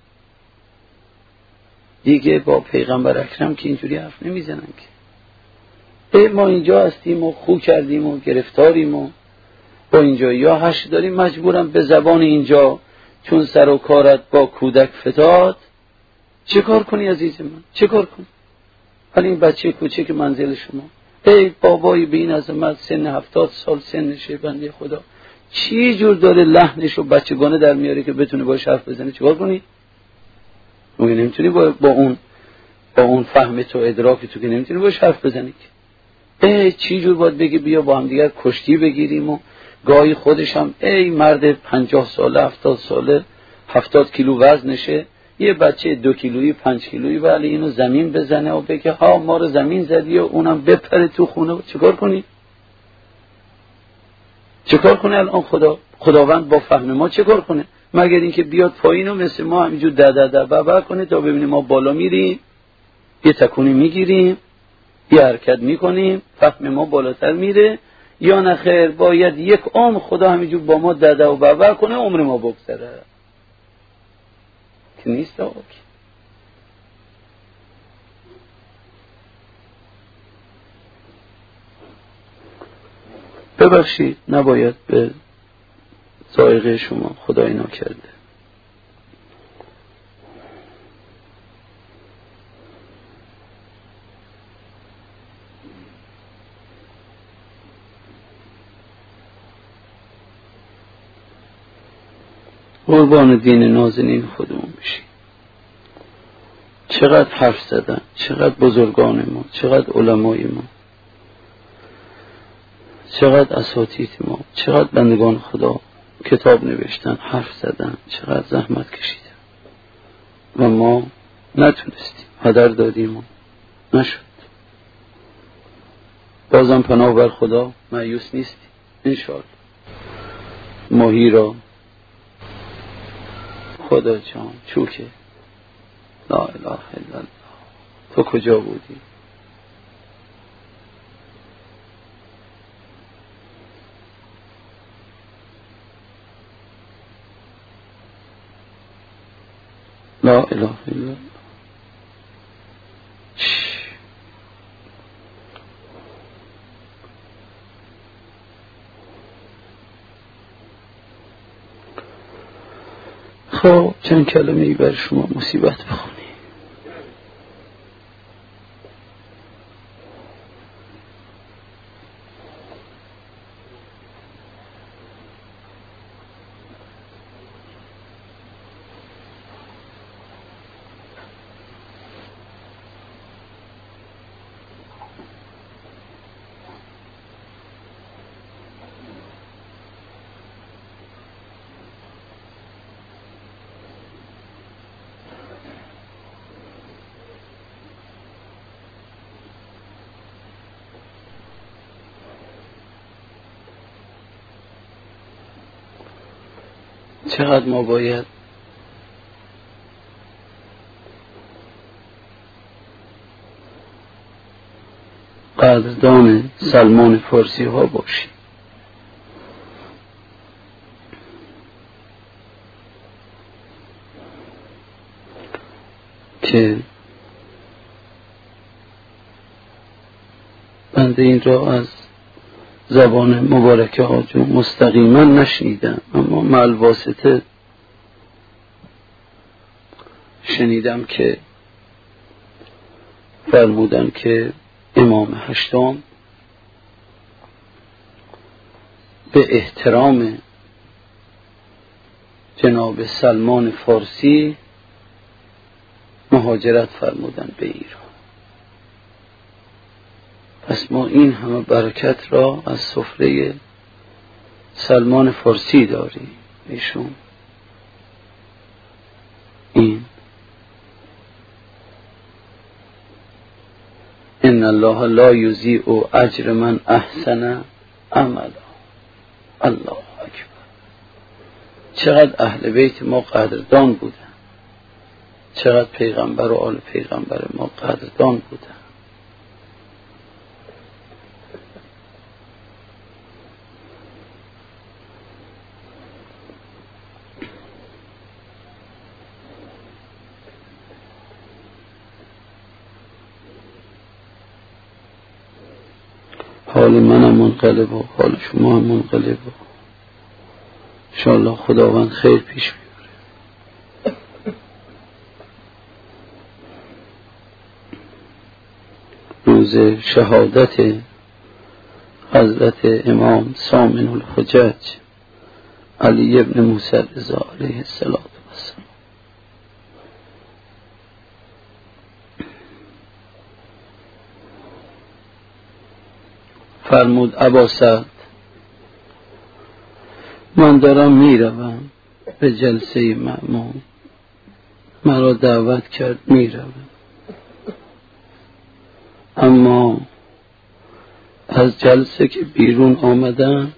دیگه با پیغمبر اکرم که اینجوری حرف نمیزنن که. ما اینجا هستیم و خو کردیم و گرفتاریم و با اینجا یا هش داریم، مجبورم به زبان اینجا چون سر و کارت با کودک فتاد. چه کار کنی عزیز من؟ چه کار کنی؟ ولی این بچه کوچک منزل شما، ای بابایی به این عظمت، سن 70 سال سنشه، بنده خدا چی جور داره لحنش و بچگانه در میاره که بتونه باش حرف بزنه؟ چه کار کنی؟ نمیتونی با اون فهم تو، ادراک تو که نمیتونی باش حرف بزنی که. چی جور باید بگی بیا با هم دیگر کشتی بگیریم و گاهی خودش هم مرد 50 ساله 70 ساله 70 کیلو وزنشه یه بچه 2 کیلویی 5 کیلویی ولی اینو زمین بزنه و بگه ها ما رو زمین زدی و اونم بپره تو خونه و چیکار کنی؟ چیکار کنه الان خداوند با فهم ما چیکار کنه؟ مگر اینکه بیاد پایین و مثل ما همینجور در کنه تا ببینیم ما بالا میریم یه تکونی میگیریم یه حرکت میکنیم فهم ما بالاتر میره یا نه خیر باید یک عمر خدا همینجور با ما در کنه عمر ما بگذره که نیست آقا. ببخشید نباید به ذائقه شما خدای ناکرده. قربان دین نازنین خودمون بشیم. چقدر حرف زدن، چقدر بزرگان ما، چقدر علمای ما، چقدر اساتید ما، چقدر بندگان خدا کتاب نوشتن، حرف زدن، چقدر زحمت کشیدن و ما نتونستیم، هدر دادیم و نشد. بازم پناه بر خدا، مایوس نیستیم انشاءالله. ماهی را خدا جان چوکه لا اله الا الله تو کجا بودی؟ لا اله الا الله. خب چند کلمه ای بر شما مصیبت بخونی. چقدر ما باید قدردان سلمان فارسی ها باشیم که بنده این را از زبان مبارکه آجو مستقیما نشنیدم اما مع واسطه شنیدم که فرمودن که امام هشتم به احترام جناب سلمان فارسی مهاجرت فرمودن به ایران. پس ما این همه برکت را از سفره سلمان فارسی داریم. ایشون این ان الله لا یضیع اجر من احسن عملا. الله اکبر. چقدر اهل بیت ما قدردان بودن، چقدر پیغمبر و آل پیغمبر ما قدردان بودن. حال منم منقلب و حال شما هم منقلب و انشاءالله خداوند خیر پیش بیاره. روز شهادت حضرت امام سامن الحجج علی ابن موسی رضا علیه السلام فرمود ابا سعد من دارم میروم به جلسه مأمون، مرا دعوت کرد میروم، اما از جلسه که بیرون آمدم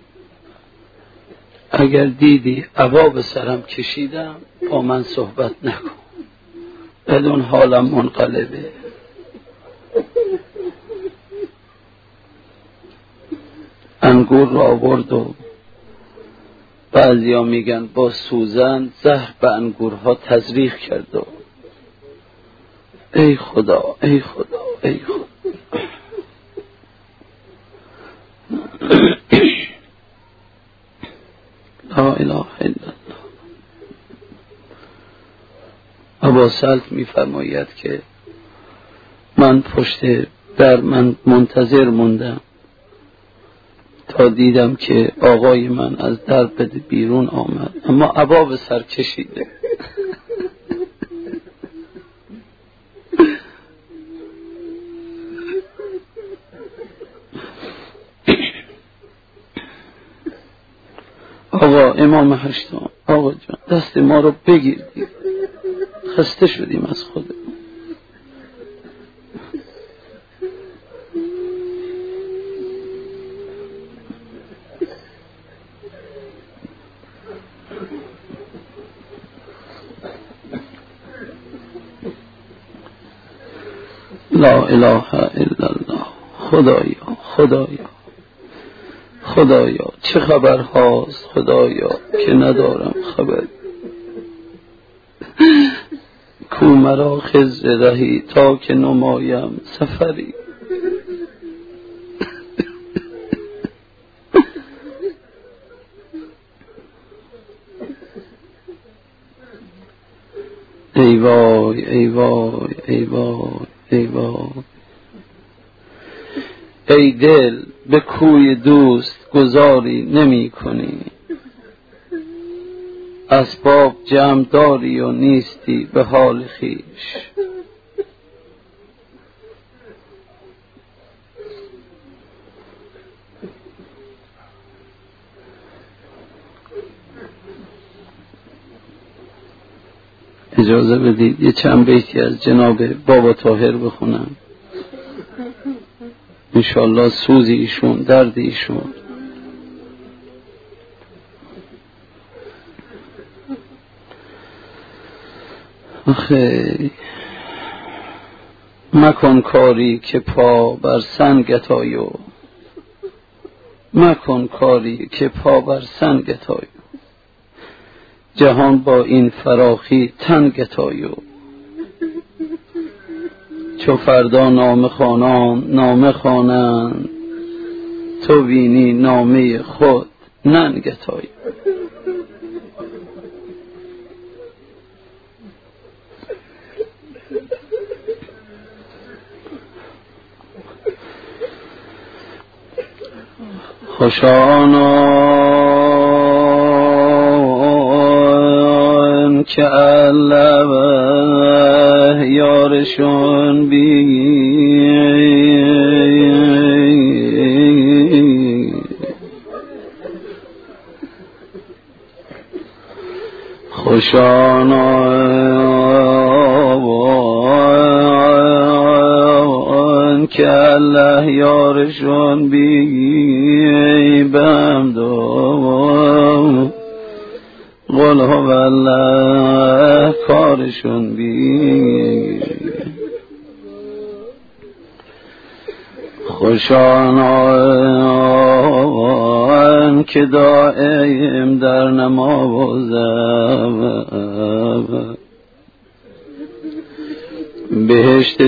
اگر دیدی عبا به سرم کشیدم با من صحبت نکن، بدون حالم منقلبه. انگور را آورد و بعضیا میگن با سوزن زهر به انگورها تزریق کرد و ای خدا ای خدا ای خدا. لا اله الا الله. ابا سلط میفرماید که من پشت در من منتظر موندم تا دیدم که آقای من از در بیرون آمد، اما عبا به سر کشیده. آقا امام هشتم، آقا جان دست ما رو بگیر، خسته شدیم از خودمون. لا اله الا الله. خدایا خدایا خدایا چه خبر هاست خدایا که ندارم خبر. کو مرا خضر رهی تا که نمایم سفری. ای وای ای وای ای وای ای وای. ای دل به کوی دوست گذاری نمی کنی، اسباب جمع داری و نیستی به حال خویش. اجازه بدید یه چند بیتی از جناب بابا طاهر بخونم، انشالله سوز ایشون درد ایشون. آخه مکن کاری که پا بر سنگت آیو، مکن کاری که پا بر سنگت آیو، جهان با این فراخی تنگت آیو. چو فردا نامه خوانان نامه خوانند، تو بینی نامه خود ننگت آیو. خوشانان که علوه یارشون بی، خوشانان که الله یارشون بی، بمدو قل هو الله کارشون بی. خوشانان که دائم در نماز بهشت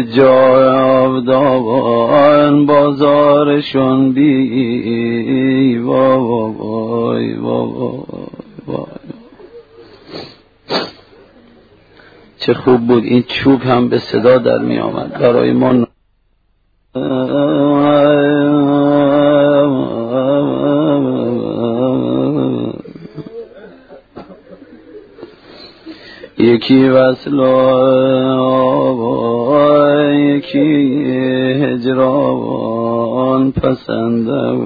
جاودان بازارشون بی. وای وای وای وای. چه خوب بود این چوب هم به صدا در می آمد برای ما. یکی وصل یکی هجران جان پسندم.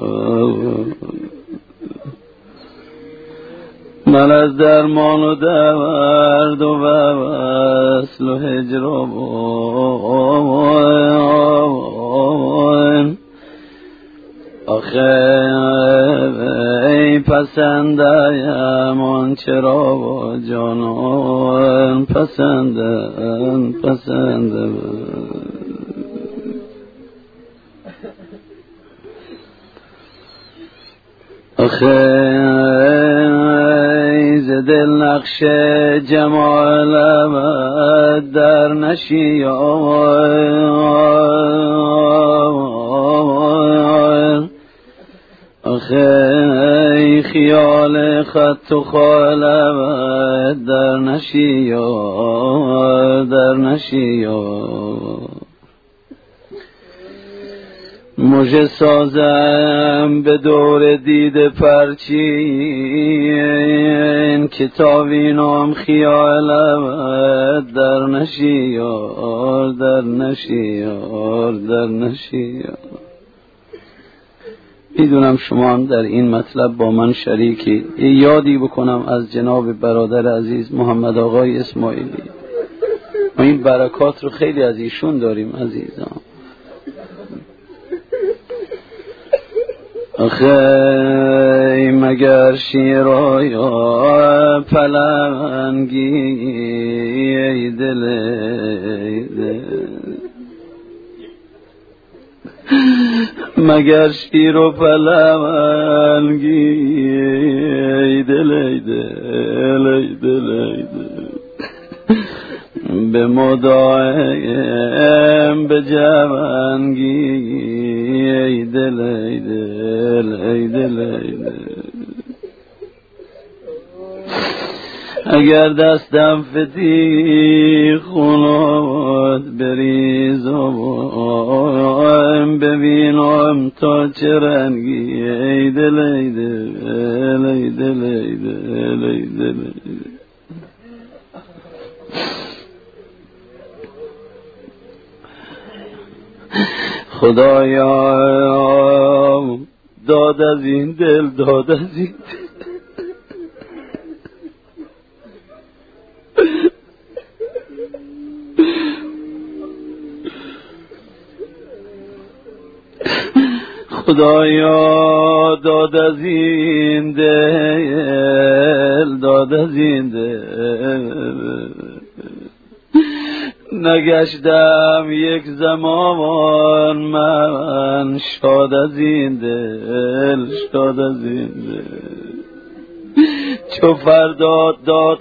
من از درمان و درد و وصل و هجر و آخه ای پسندم آن چرا با جانان پسندم. آخه ز دل نقش جمالت در نشیار. آخه خیال خط و خالت در نشیار. مژه سازم به دور دید پرچین که تاوینم خیالت در نشیار. میدونم شما هم در این مطلب با من شریکی. یادی بکنم از جناب برادر عزیز محمد آقای اسماعیلی. ما این برکات رو خیلی از ایشون داریم عزیزان. آخه مگر شیرایا پلنگی ای دل مگر شیر و پلنگی ای دل به مدایم به جوانگی ای دل اگر دستم فتی خونات بریزم ببینم تا چه رنگی ای دل خدایا داد از این دل خدایا داد از این دل نگشتم یک زمان من شاد از این دل چو فردا داد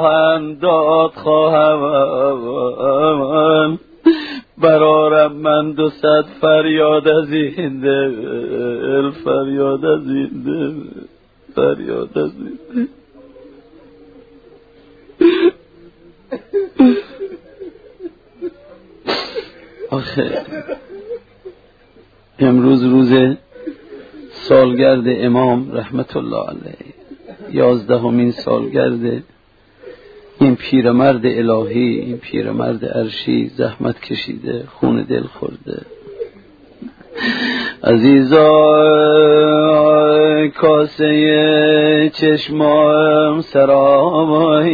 خواهم برارم من 200 فریاد از این دل آخه امروز روز سالگرد امام رحمت الله علیه، 11مین سالگرد این پیرمرد الهی، این پیرمرد عرشی، زحمت کشیده، خون دل خورده. عزیزا کاسه چشمام سراب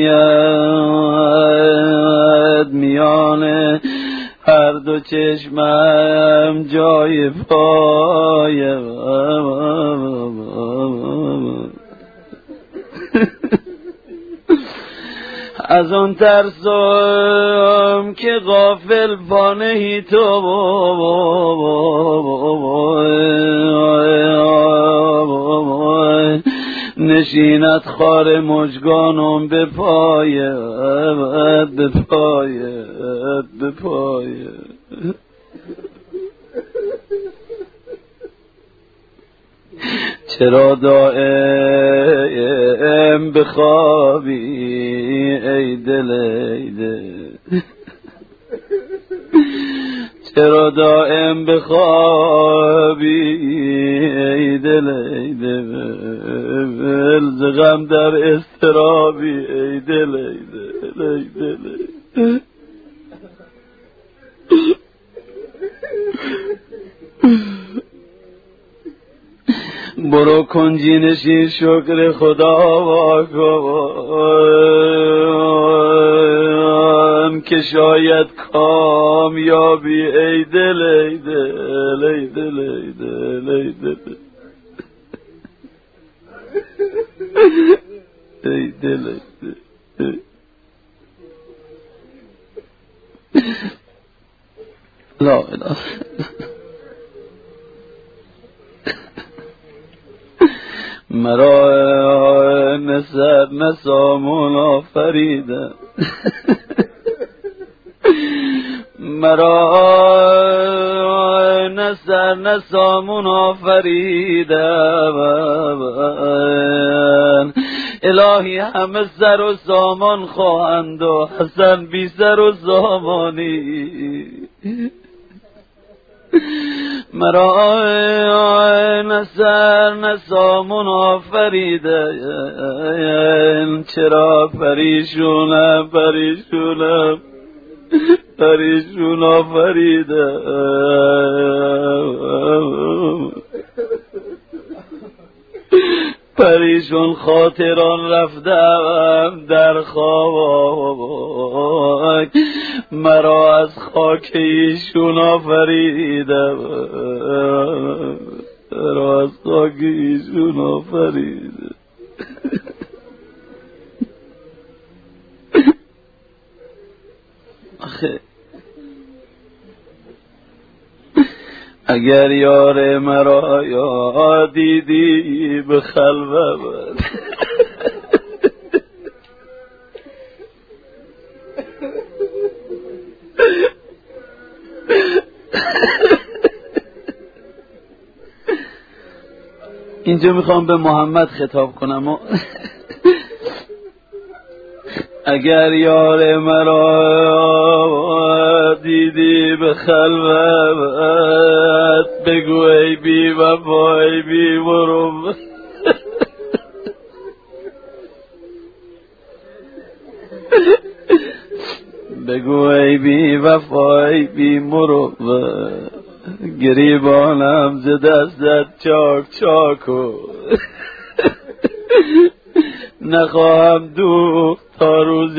آید، میان هر دو چشمم جای پایم از آن ترسم که غافل پانهی تو نشیند خار مژگانم به پایت چرا دائم بخوابی ای دل چرا دائم بخوابی ای دل ز غم در اضطرابی ای دل برو کنجی نشین شکر خدا واکن که شاید کامیابی ای دل ای دل ای دل ای دل ای دل ای دل ای دل لا اله مرا نسر نسامون آفریدم مرا نسر نسامون آفریدم الهی همه سر و سامان خواهند و حسن بی سر و سامانی مرا نسر نسامون آفریدن چرا پریشونم پریشونم پریشون آفریدم پریشون خاطران رفتم در خاک مرا از خاک ایشون آفریدم مرا از خاک ایشون آفریدم آخه اگر یار مرا یاد دیدی به خلوت اینجا میخوام به محمد خطاب کنم اگر یار مرا دیدی به خلوت بگو ای بی وفا ای بی مروت بگو ای بی وفا ای بی مروت گریبانم ز دستت چاک چاکو نخواهم دوخت تا روز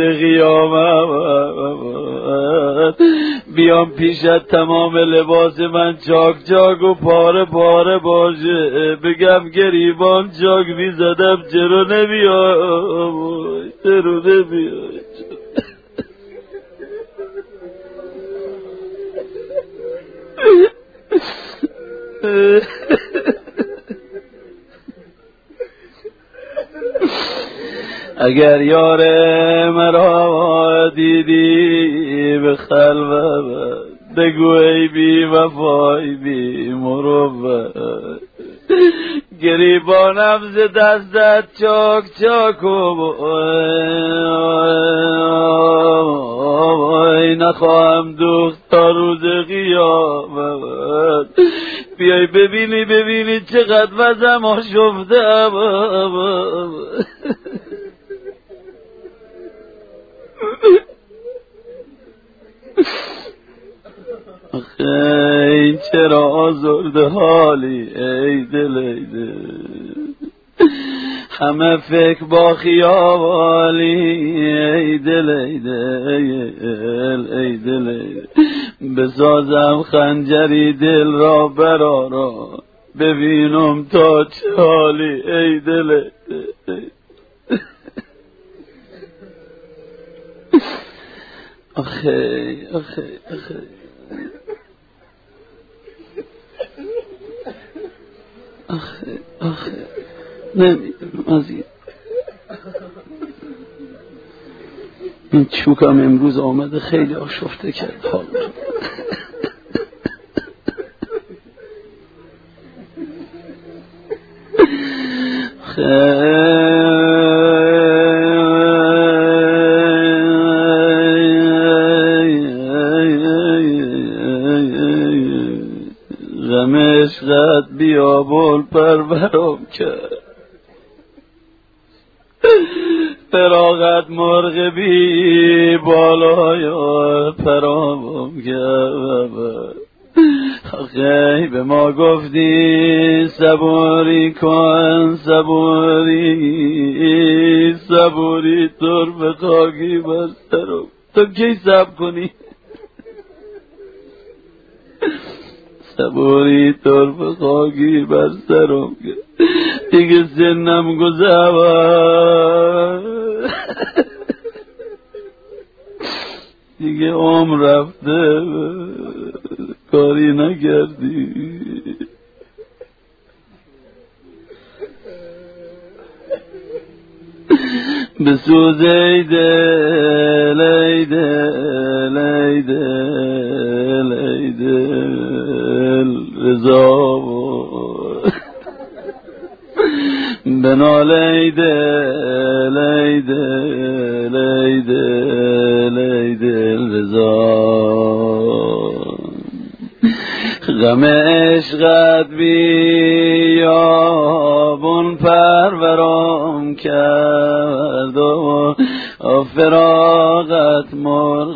قیامت بیام پیشت تمام لباس من چاک چاک و پاره پاره باشه بگم گریبان چاک بیزدم چرا نمیای چرا نمیای اگر یار مرا دیدی به خلوت بگو ای بی وفا ای بی مروت گریبانم ز دستت چاک چاک و نخواهم دوخت تا روز قیامت بیای ببینی ببینی چقدر وزم آشفته آخه این چرا آزرده حالی ای دل ای دل همه فکر با خیالی ای دل ای دل ای دل ای دل بسازم خنجری دل را برارا ببینم تا چه حالی ای دل ای دل آخه آخه آخه آخه آخه نمیدونم از این چوکم امروز آمده خیلی آشفته کرد حال غم عشقت بیابون پرورم کرد فراغت مرغ بی بالای پرامم کرد آخه به ما گفتی صبوری کن، صبوری صبوری طرف خاکی بر سرم. تو کی صبر کنی؟ صبوری طرف خاکی بر سرم، دیگه سنم گذشت، دیگه عمر رفته کاری نکردی. بسوز ای دل ای دل ای دل ای دل رضا بنال ای دل ای دل ای دل ای دل رضا. غم عشقت بیابون پرورم کرد و فراقت مرغ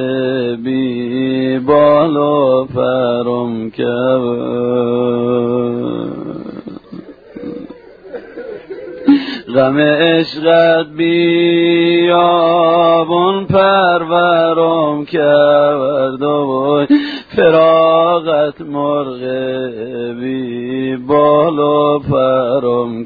بی بال و پرم کرد. غم عشقت بیابون پرورم کرد و فراقت مرغ بی بال و پرم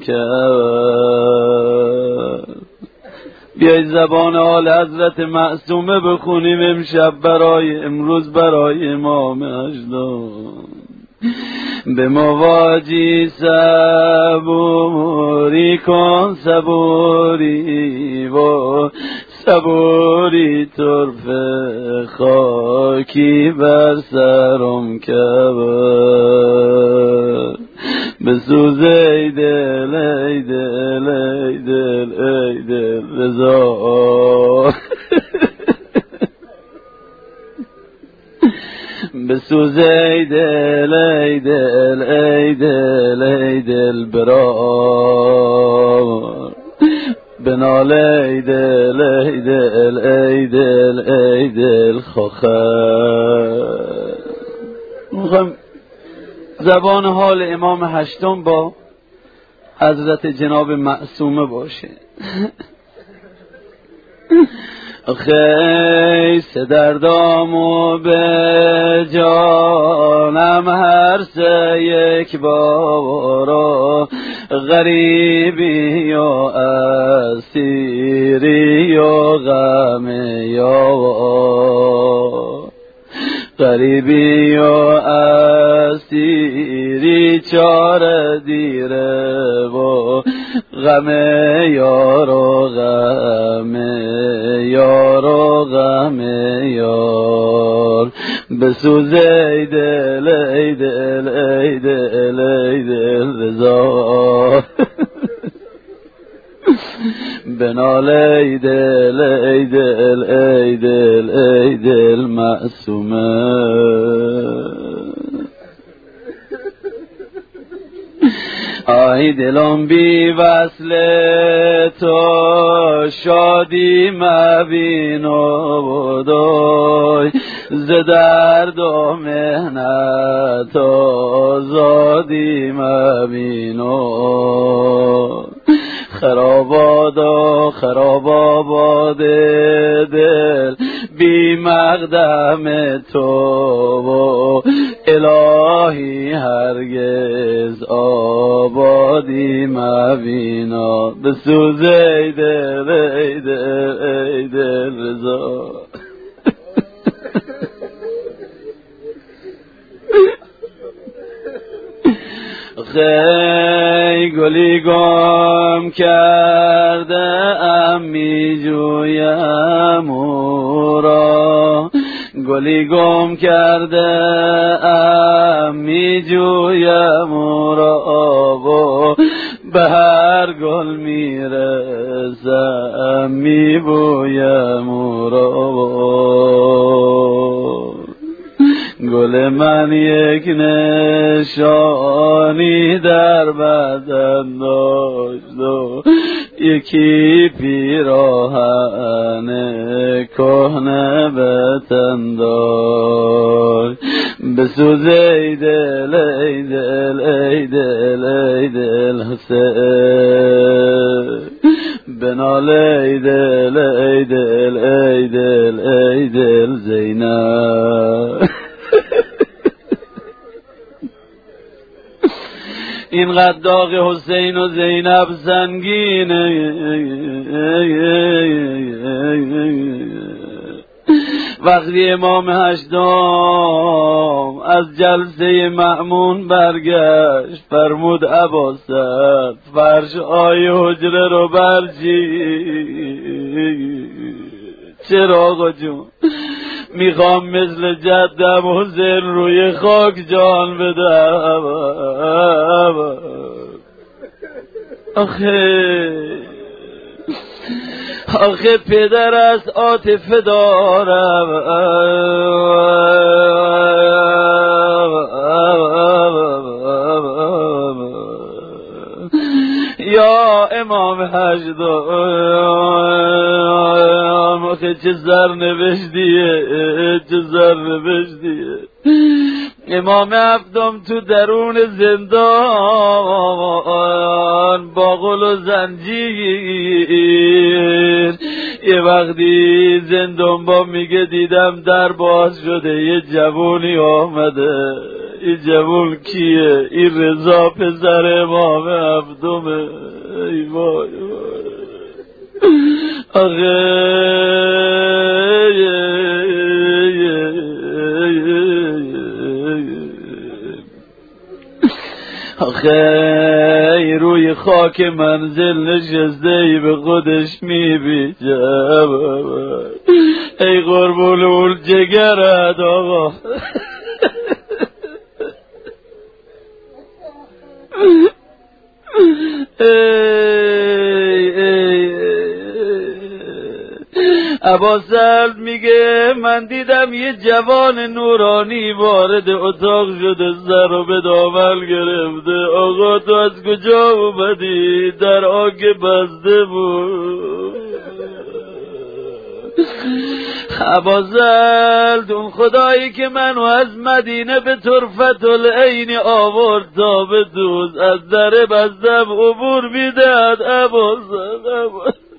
کرد. بیای زبان آل حضرت معصومه بخونیم امشب برای امروز برای امام اجداد. به مواجی صبوری کن، صبوری و صبوری طرف خاکی بر سرم کبر. بسوز ای دل ای دل ای دل ای دل رضا. بسوز ای دل ای دل ای دل ای دل برار. بنال ای دل ای دل ای دل ای دل خوخر. میخوایم زبان حال امام هشتم با حضرت جناب معصومه باشه. خیس دردامو به جانم هر سه یک بارا، غریبی و اسیری و غم یا غریبی و اسیری چار دیره و غم یار و غم یار و غم یار. بسوز ای دل ای دل ای دل ای دل رضا. بنال ای دل ای دل ای دل ای دل معصومه. آی دلم بی وصل تو شادی مبین و دای، ز درد و مهنت آزادی مبین و خراب آباد دل بی مقدم تو و الهی هرگز آبادی مبینا. بسوز ای دل ای دل ای دل رضا. خی گلی گم کرده ام می جویم او را، گلی گم کرده ام می جویم او را و به هر گل می رسم می بویم او را. گل من یک نشانی در بدن داشت و یکی پیراهن کهنه بتن دار بسوز ای دل ای دل ای دل ای دل حسین بنال ای دل ای دل ای دل ای دل زینب اینقدر داغ حسین و زینب سنگینه وقتی امام هشتم از جلسه مأمون برگشت فرمود عباست فرش آی حجره رو برچید چرا آقا جون میخوام مثل جدم حسین روی خاک جان بدم آخه پدر است عاطفه دارم یا امام هشتم آخه چه سرنوشتیه امام هفتم تو درون زندان با غل و زنجیر یه وقتی زندان با میگه دیدم در باز شده یه جوونی آمده این جوون کیه؟ این رضا پسر امام هفتمه ای وای آخه روی خاک منزل نشسته ای به خودش میبیجم ای قربون اون جگرت آقا عباسل میگه من دیدم یه جوان نورانی وارد اتاق شده سر رو به دامن گرفته آقا تو از کجا اومدی؟ در آگه بسته بود عباسل اون خدایی که منو از مدینه به طرفت العین آورد تا به دوز از در بستم عبور میدهد عباسل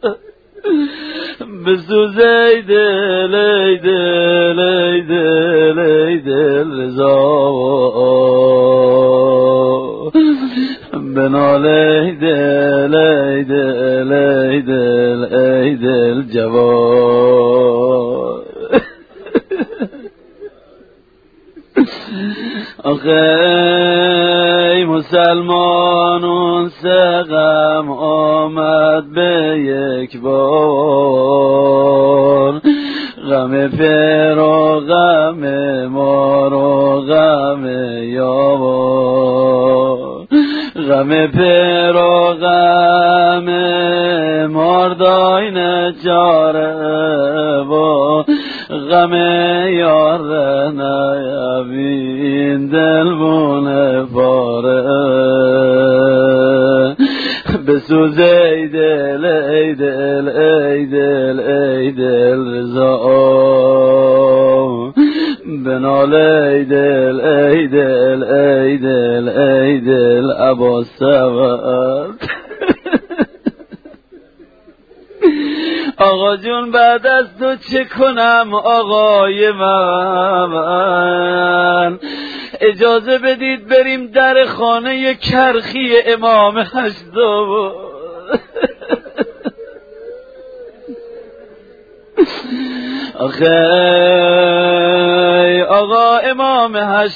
بسوز ای دل ای دل ای دل ای دل رضا بنال ای دل ای دل ای دل ای دل جوان آخه ای مسلمانون سقم آمد به یک بار غم پیر و غم مار و غم یار غم پیر و غم مار داین چاره با غم یار نیابین دل بونه پاره بسوز ای دل ای دل ای دل ای دل رضا بنال ای دل ای دل ای دل ای دل عباس آقا جون بعد از تو چه کنم آقای من اجازه بدید بریم در خانه کرخی امام هشتم آخه آقا امام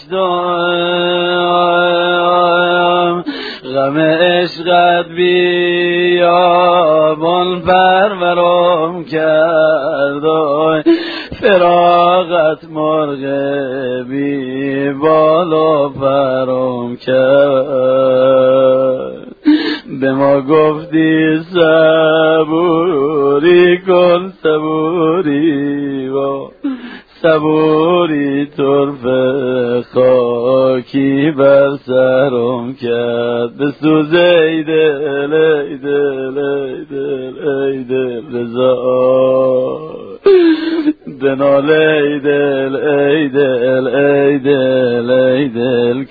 هشتم غم عشقت بیابان پرورم کرد فراغت مرغ بی بالا پرم کرد به ما گفتی صبوری کن صبوری و صبوری طرف خاکی بر سرم کرد بسوز ای دل ای دل ای دل ای دل رضا بنال دل ای دل ای دل ای دل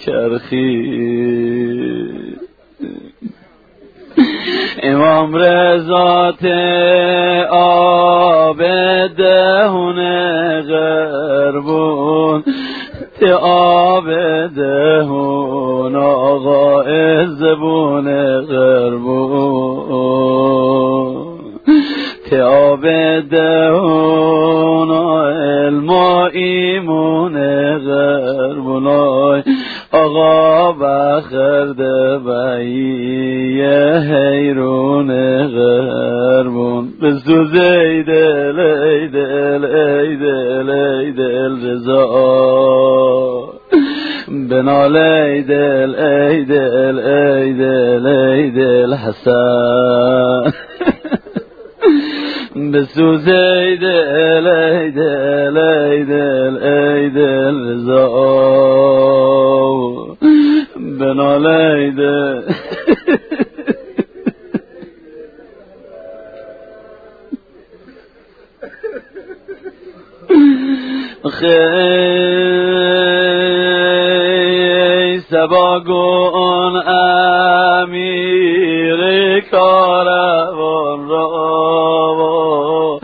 کرخی امام رضا آب دهون غربون آب دهون آقا زبون غربون آب دهون علم ایمون غربون آقا بخرده بایی حیرون غربون بسوز ای دل ای دل ای دل ای دل رضا بنال ای دل ای دل ای دل ای دل حسن بسوز ای دل ای دل ای دل ای دل رضا بنال ای دل خی سباگون امیر کاروان را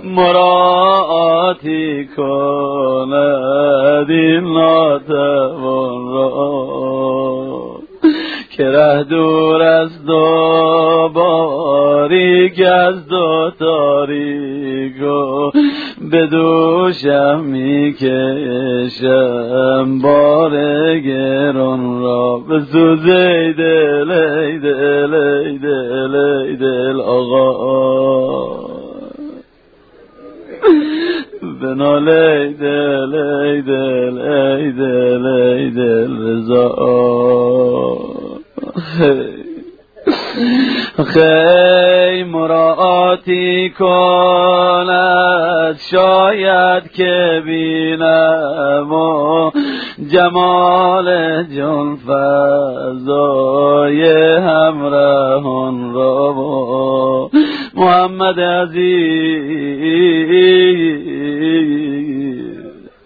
مراعاتی کند این ناتوان را که ره دور از دو باریک از دو تاریک و به دوشم می کشم بار گران را بسوز ای دل ای دل ای دل ای دل آقا بنال ای دل ای دل ای دل ای دل رضا خی مراعاتی کند شاید که بینم و جمال جان فضای همراهان را محمد عزیز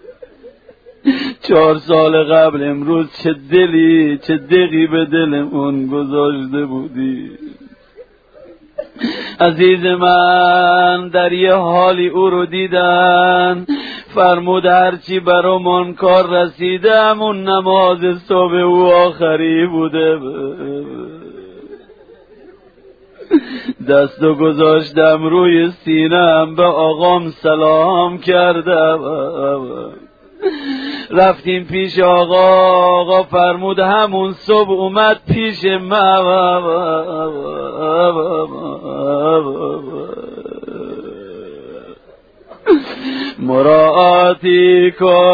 4 سال قبل امروز چه دلی چه دقی به دلمون گذاشته بودی عزیز من. در یه حالی او رو دیدن فرمود هرچی برامون کار رسیده همون نماز صبح او آخری بوده. دستو گذاشتم روی سینم به آقام سلام کردم رفتیم پیش آقا فرمود همون صبح اومد پیش من مراعاتی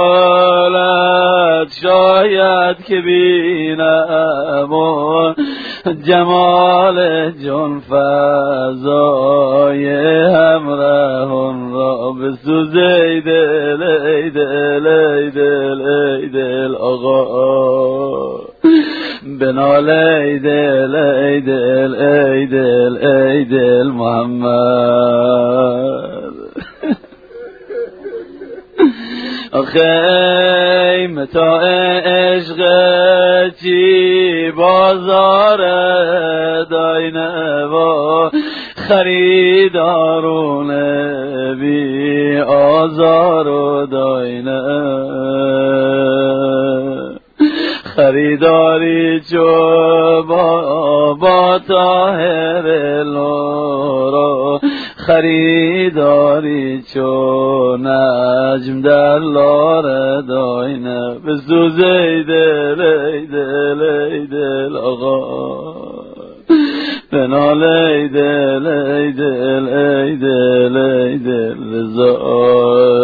کند شاید که بینم جمال جان فضای همراهان را بسوز ای دل ای دل ای دل ای دل آقا بنال ای دل ای دل ای دل ای دل محمد. آخه متاع عشق چی بازار داینه و خریدارون بی آزار و داینه خریداری چو بابا طاهر لورا خریداری چو نجم در لار داینه بسوز ای دل ای دل ای دل آقا بنال ای دل ای دل ای دل ای دل رضا.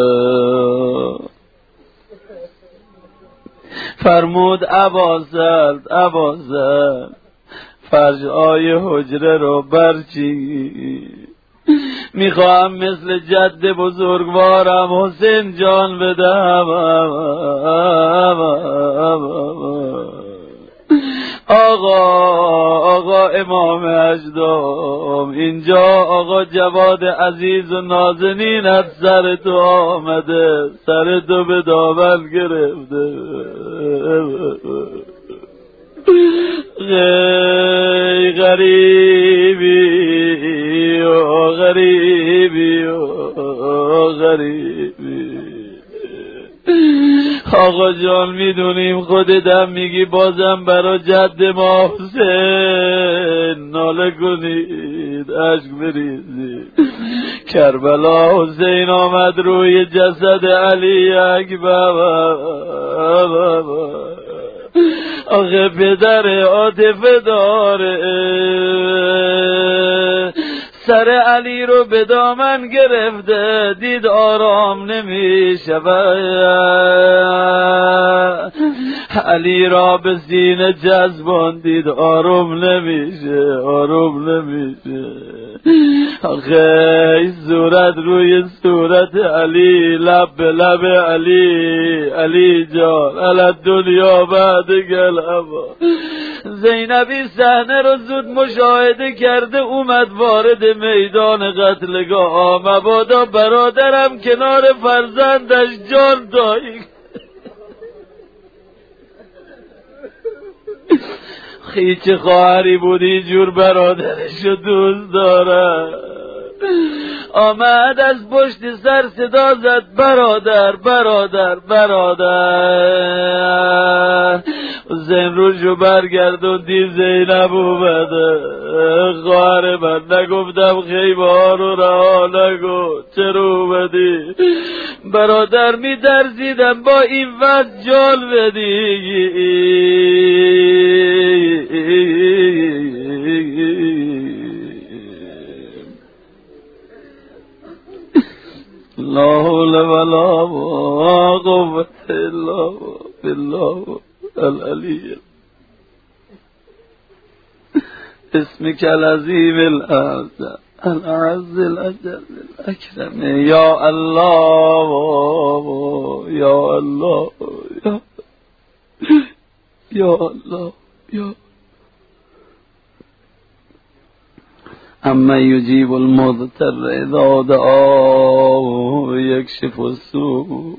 فرمود ابازرد فرجای حجره رو برچی میخواهم مثل جد بزرگوارم حسین جان بدم آقا امام هشتم، اینجا آقا جواد عزیز و نازنین از سر تو آمده، سر تو به دامن گرفته. غریبی و غریبی و غریبی. آقا جان میدونیم خودت میگی بازم برا جد ما حسین ناله کنید، اشک بریزید. کربلا حسین آمد روی جسد علی اکبر. آخه پدر عاطفه داره، سر علی رو به دامن گرفته، دید آرام نمی شود. علی را به سینه جذبان، دید آرام نمیشه، آرام نمیشه. آخه صورت روی صورت علی، لب به لب علی. علی جان علی دنیا بعد گلبا. زینبی صحنه رو زود مشاهده کرده، اومد وارد میدان قتلگاه. مبادا برادرم کنار فرزندش جان دایی. خیچه خواهری بودی جور برادرشو دوست داره. آمد از پشت سر صدا زد برادر برادر برادر. حسین روشو برگردون، دید زینب اومده. خواهر من نگفتم خیمه ها رو رها نگو، چرا اومدی؟ برادر می درزیدم با این وقت جال بدی. لا حول ولا قوة الا بالله العلی. اسمك العظیم الاعظم الأعز الأجل الأكرم. یا الله یا الله یا الله یا. اما یجیب المضطر اذا دعاه یکشف السوء.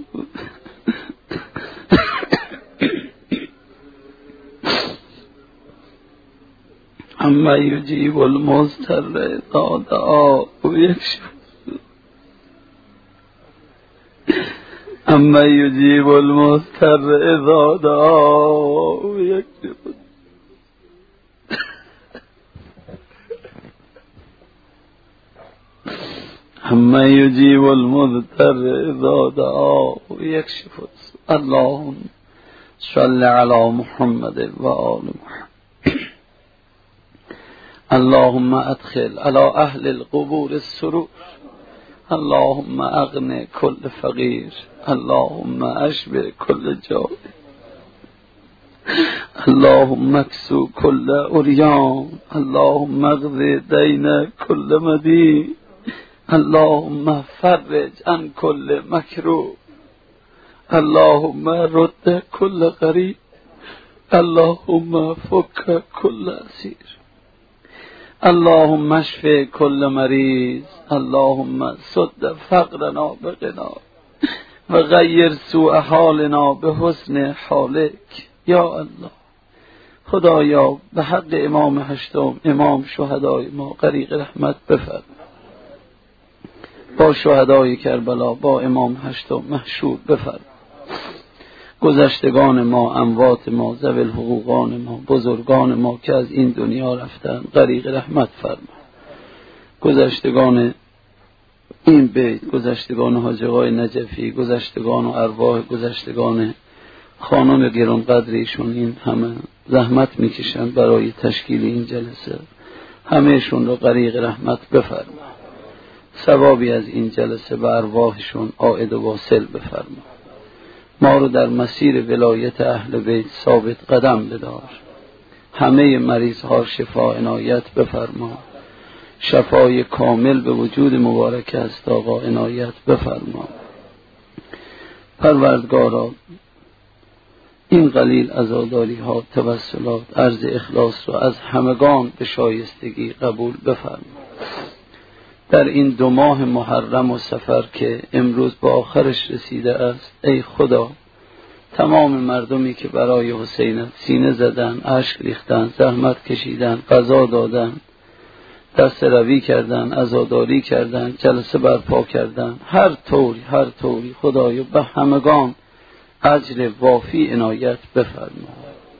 اما یجیب المضطر اذا دعاه یکشف السوء. اما یجیب المضطر اذا دعاه یکشف السوء. اما یجیب المضطر اذا دعاه یکشف السوء. اللهم صل علی محمد و آل محمد. اللهم ادخل على اهل القبور السرور. اللهم اغن كل فقير. اللهم اشبع كل جائع. اللهم اكسو كل عريان. اللهم اقض دين كل مدين. اللهم فرج عن كل مكروه. اللهم رد كل غريب. اللهم فك كل اسير. اللهم اشف كل مريض. اللهم سد فقرنا بغنا وغير سوء حالنا بحسن حالك. یا الله خدایا به حق امام هشتم، امام شهدای ما غریق رحمت بفرما. با شهدای کربلا، با امام هشتم محشور بفرما. گذشتگان ما، اموات ما، ذوی الحقوقان ما، بزرگان ما که از این دنیا رفتن غریق رحمت فرما. گذشتگان این بیت، گذشتگان حاجی آقای نجفی، گذشتگان و ارواح گذشتگان خانم گرانقدریشون، این همه زحمت میکشند برای تشکیل این جلسه، همهشون رو غریق رحمت بفرما. ثوابی از این جلسه به ارواحشون عائد و واصل بفرما. ما رو در مسیر ولایت اهل بیت ثابت قدم بدار. همه مریض ها شفا عنایت بفرما. شفای کامل به وجود مبارک است آقا عنایت بفرما. پروردگارا این قلیل عزاداری ها، توسلات، عرض اخلاص را از همگان به شایستگی قبول بفرما. در این 2 ماه محرم و صفر که امروز به آخرش رسیده است، ای خدا تمام مردمی که برای حسین سینه زدن، اشک ریختن، زحمت کشیدن، قضا دادن، دست روی کردن، عزاداری کردن، جلسه برپا کردن، هر طوری خدایا به همگان اجر وافی عنایت بفرما.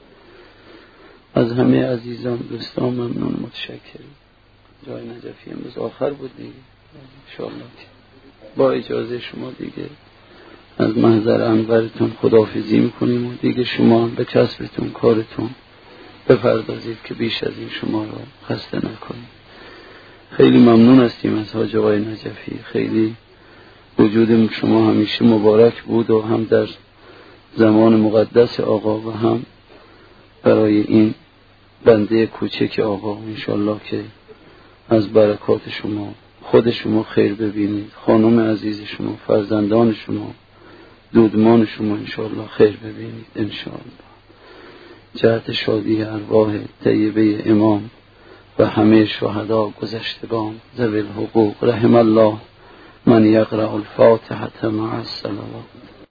از همه عزیزان دوستان ممنون، متشکرم. جای نجفی امروز آخر بود دیگه، انشاءالله با اجازه شما دیگه از محضر انورتون خداحافظی میکنیم و دیگه شما به کسبتون کارتون بپردازید که بیش از این شما رو خسته نکنید. خیلی ممنون هستیم از حاج آقای نجفی، خیلی وجود شما همیشه مبارک بود و هم در زمان مقدس آقا و هم برای این بنده کوچک آقا. انشالله که از برکات شما خود شما خیر ببینید، خانم عزیز شما، فرزندان شما، دودمان شما انشالله خیر ببینید انشالله. جهت شادی ارواح طیبه امام و همه شهدا گذشتگان ذوی الحقوق، رحم الله من یقرأ الفاتحة مع الصلوات.